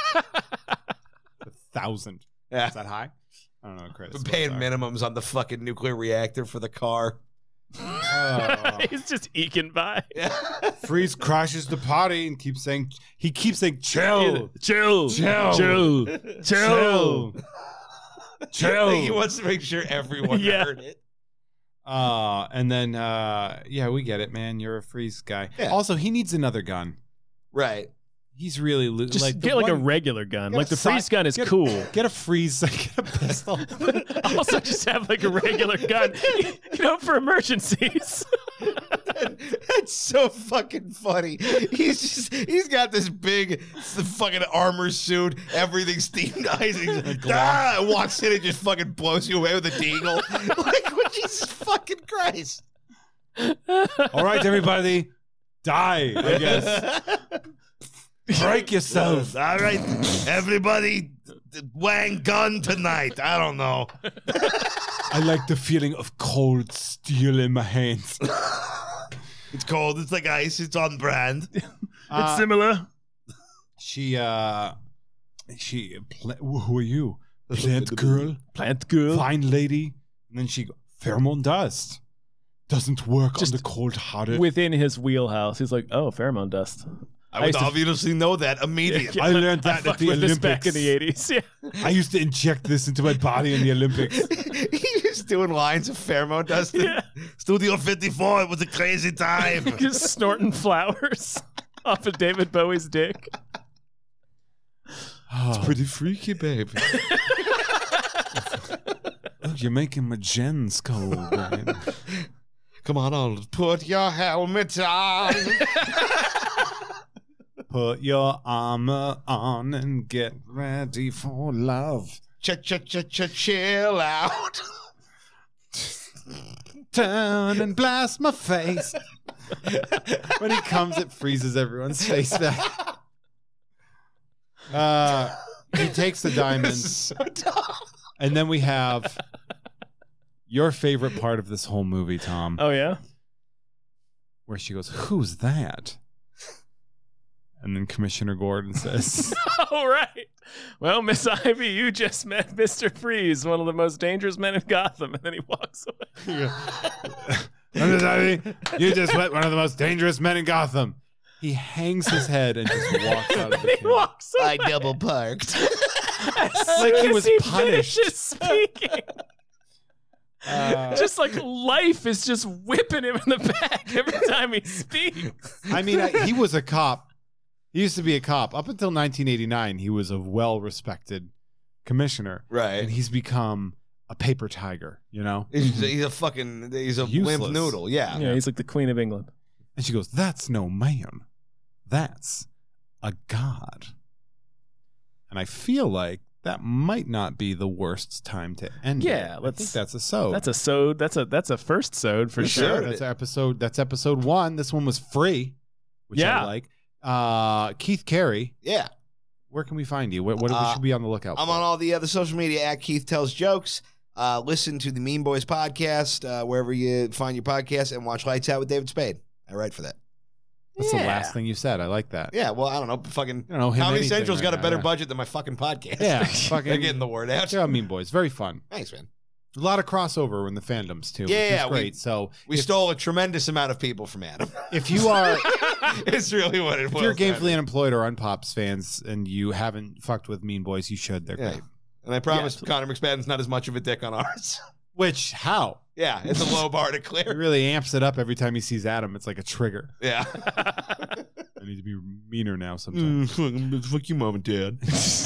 1,000. Yeah. Is that high? I don't know. Credit We're scores paying are. minimums on the fucking nuclear reactor for the car. Oh. He's just eking by. Freeze crashes the party and keeps saying chill. Chill. Chill. Chill. Chill. He wants to make sure everyone heard it. And then we get it, man. You're a freeze guy. Yeah. Also, he needs another gun. Right. He's really Just like get like a regular gun. Like the freeze gun is cool. Get a freeze, get a pistol. Also, just have like a regular gun, for emergencies. That's so fucking funny. He's got this big fucking armor suit, everything steamed walks in and just fucking blows you away with a deagle. Like, what, Jesus fucking Christ. All right, everybody, die, I guess. Break yourself. All right, everybody, wang gun tonight. I don't know. I like the feeling of cold steel in my hands. It's cold. It's like ice. It's on brand. It's similar. Who are you? Plant girl? Plant girl. Fine lady? And then she goes, pheromone dust. Doesn't work on the cold-hearted. Within his wheelhouse. He's like, oh, pheromone dust. I would obviously know that immediately. I learned that at the Olympics. Back in the 80s. Yeah. I used to inject this into my body in the Olympics. He was doing lines of pheromone dust. Yeah. Studio 54, it was a crazy time. Just snorting flowers off of David Bowie's dick. It's pretty freaky, babe. Oh, you're making my gens cold, man. Come on, I'll put your helmet on. Put your armor on and get ready for love. Chill out. Turn and blast my face. When he comes, it freezes everyone's face back. He takes the diamonds. So dumb. And then we have your favorite part of this whole movie, Tom. Oh, yeah? Where she goes, who's that? And then Commissioner Gordon says, all right. Well, Miss Ivy, you just met Mr. Freeze, one of the most dangerous men in Gotham. And then he walks away. Miss Ivy, you just met one of the most dangerous men in Gotham. He hangs his head and just walks out of the he walks away. I double parked. Like he was punished. Speaking. Just like life is just whipping him in the back every time he speaks. I mean, he was a cop. He used to be a cop. Up until 1989, he was a well-respected commissioner. Right. And he's become a paper tiger, you know? He's a limp noodle. Yeah. Yeah, he's like the Queen of England. And she goes, that's no man. That's a god. And I feel like that might not be the worst time to end it. Yeah, I think that's a sode. That's a sode. That's a first sode for sure. That's episode 1. This one was free, which I like. Keith Carey. Yeah. Where can we find you? What we should be on the lookout for? I'm on all the other social media at Keith Tells Jokes. Listen to the Mean Boys podcast wherever you find your podcast, and watch Lights Out with David Spade. I write for that. That's the last thing you said. I like that. Yeah, well, I don't know. Comedy Central's got a better budget than my fucking podcast. Yeah, fucking. They're getting the word out. Yeah, Mean Boys. Very fun. Thanks, man. A lot of crossover in the fandoms, too. Yeah, which is great. We stole a tremendous amount of people from Adam. If you are... it's really what it was. If you're gainfully unemployed or Unpops fans and you haven't fucked with Mean Boys, you should. They're great. And I promise Connor McSpadden's not as much of a dick on ours. Which, how? Yeah, it's a low bar to clear. He really amps it up every time he sees Adam. It's like a trigger. Yeah. I need to be meaner now sometimes. Fuck you, mom and dad.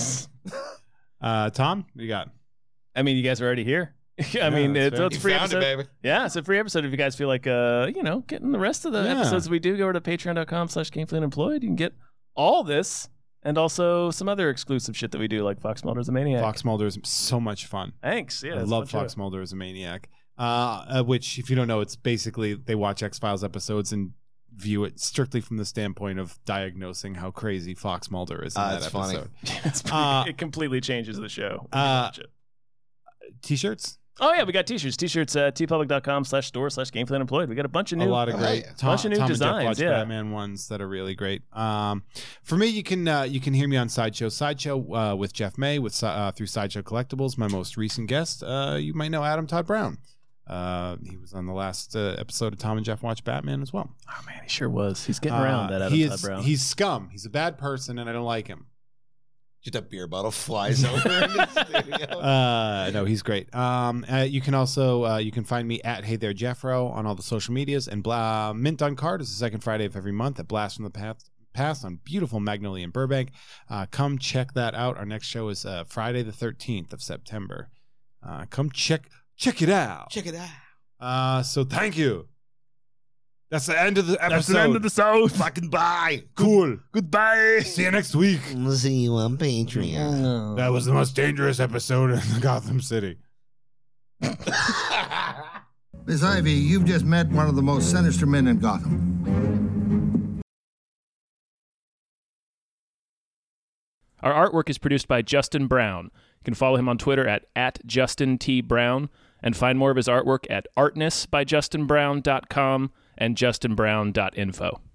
Tom, what you got? I mean, you guys are already here. I mean, it's free episode. Baby. Yeah, it's a free episode. If you guys feel like, getting the rest of the episodes we do, go over to patreon.com/Gainfully Unemployed. You can get all this and also some other exclusive shit that we do, like Fox Mulder is a Maniac. Fox Mulder is so much fun. Thanks. Yeah, I love Fox Mulder is a Maniac. Which, if you don't know, it's basically they watch X-Files episodes and view it strictly from the standpoint of diagnosing how crazy Fox Mulder is in that episode. It completely changes the show. T-shirts? Oh, yeah, we got T-shirts. T-shirts at tpublic.com/store/Gainfully Unemployed. We got a bunch of new, a lot of great, bunch of new designs. Batman ones that are really great. For me, you can hear me on Sideshow with Jeff May through Sideshow Collectibles. My most recent guest, you might know Adam Todd Brown. He was on the last episode of Tom and Jeff Watch Batman as well. Oh man, he sure was. He's getting around that Adam Todd Brown. He's scum. He's a bad person, and I don't like him. Just a beer bottle flies over in the studio. No, he's great. You can also you can find me at Hey There Jeffro on all the social medias, and Mint on Card is the second Friday of every month at Blast from the Past on beautiful Magnolia in Burbank. Come check that out. Our next show is Friday the 13th of September. Come check it out. Check it out. So thank you. That's the end of the episode. That's the end of the South. Fucking bye. Cool. Goodbye. See you next week. We'll see you on Patreon. That was the most dangerous episode in Gotham City. Miss Ivy, you've just met one of the most sinister men in Gotham. Our artwork is produced by Justin Brown. You can follow him on Twitter at Justin T. Brown and find more of his artwork at artnessbyjustinbrown.com and justinbrown.info.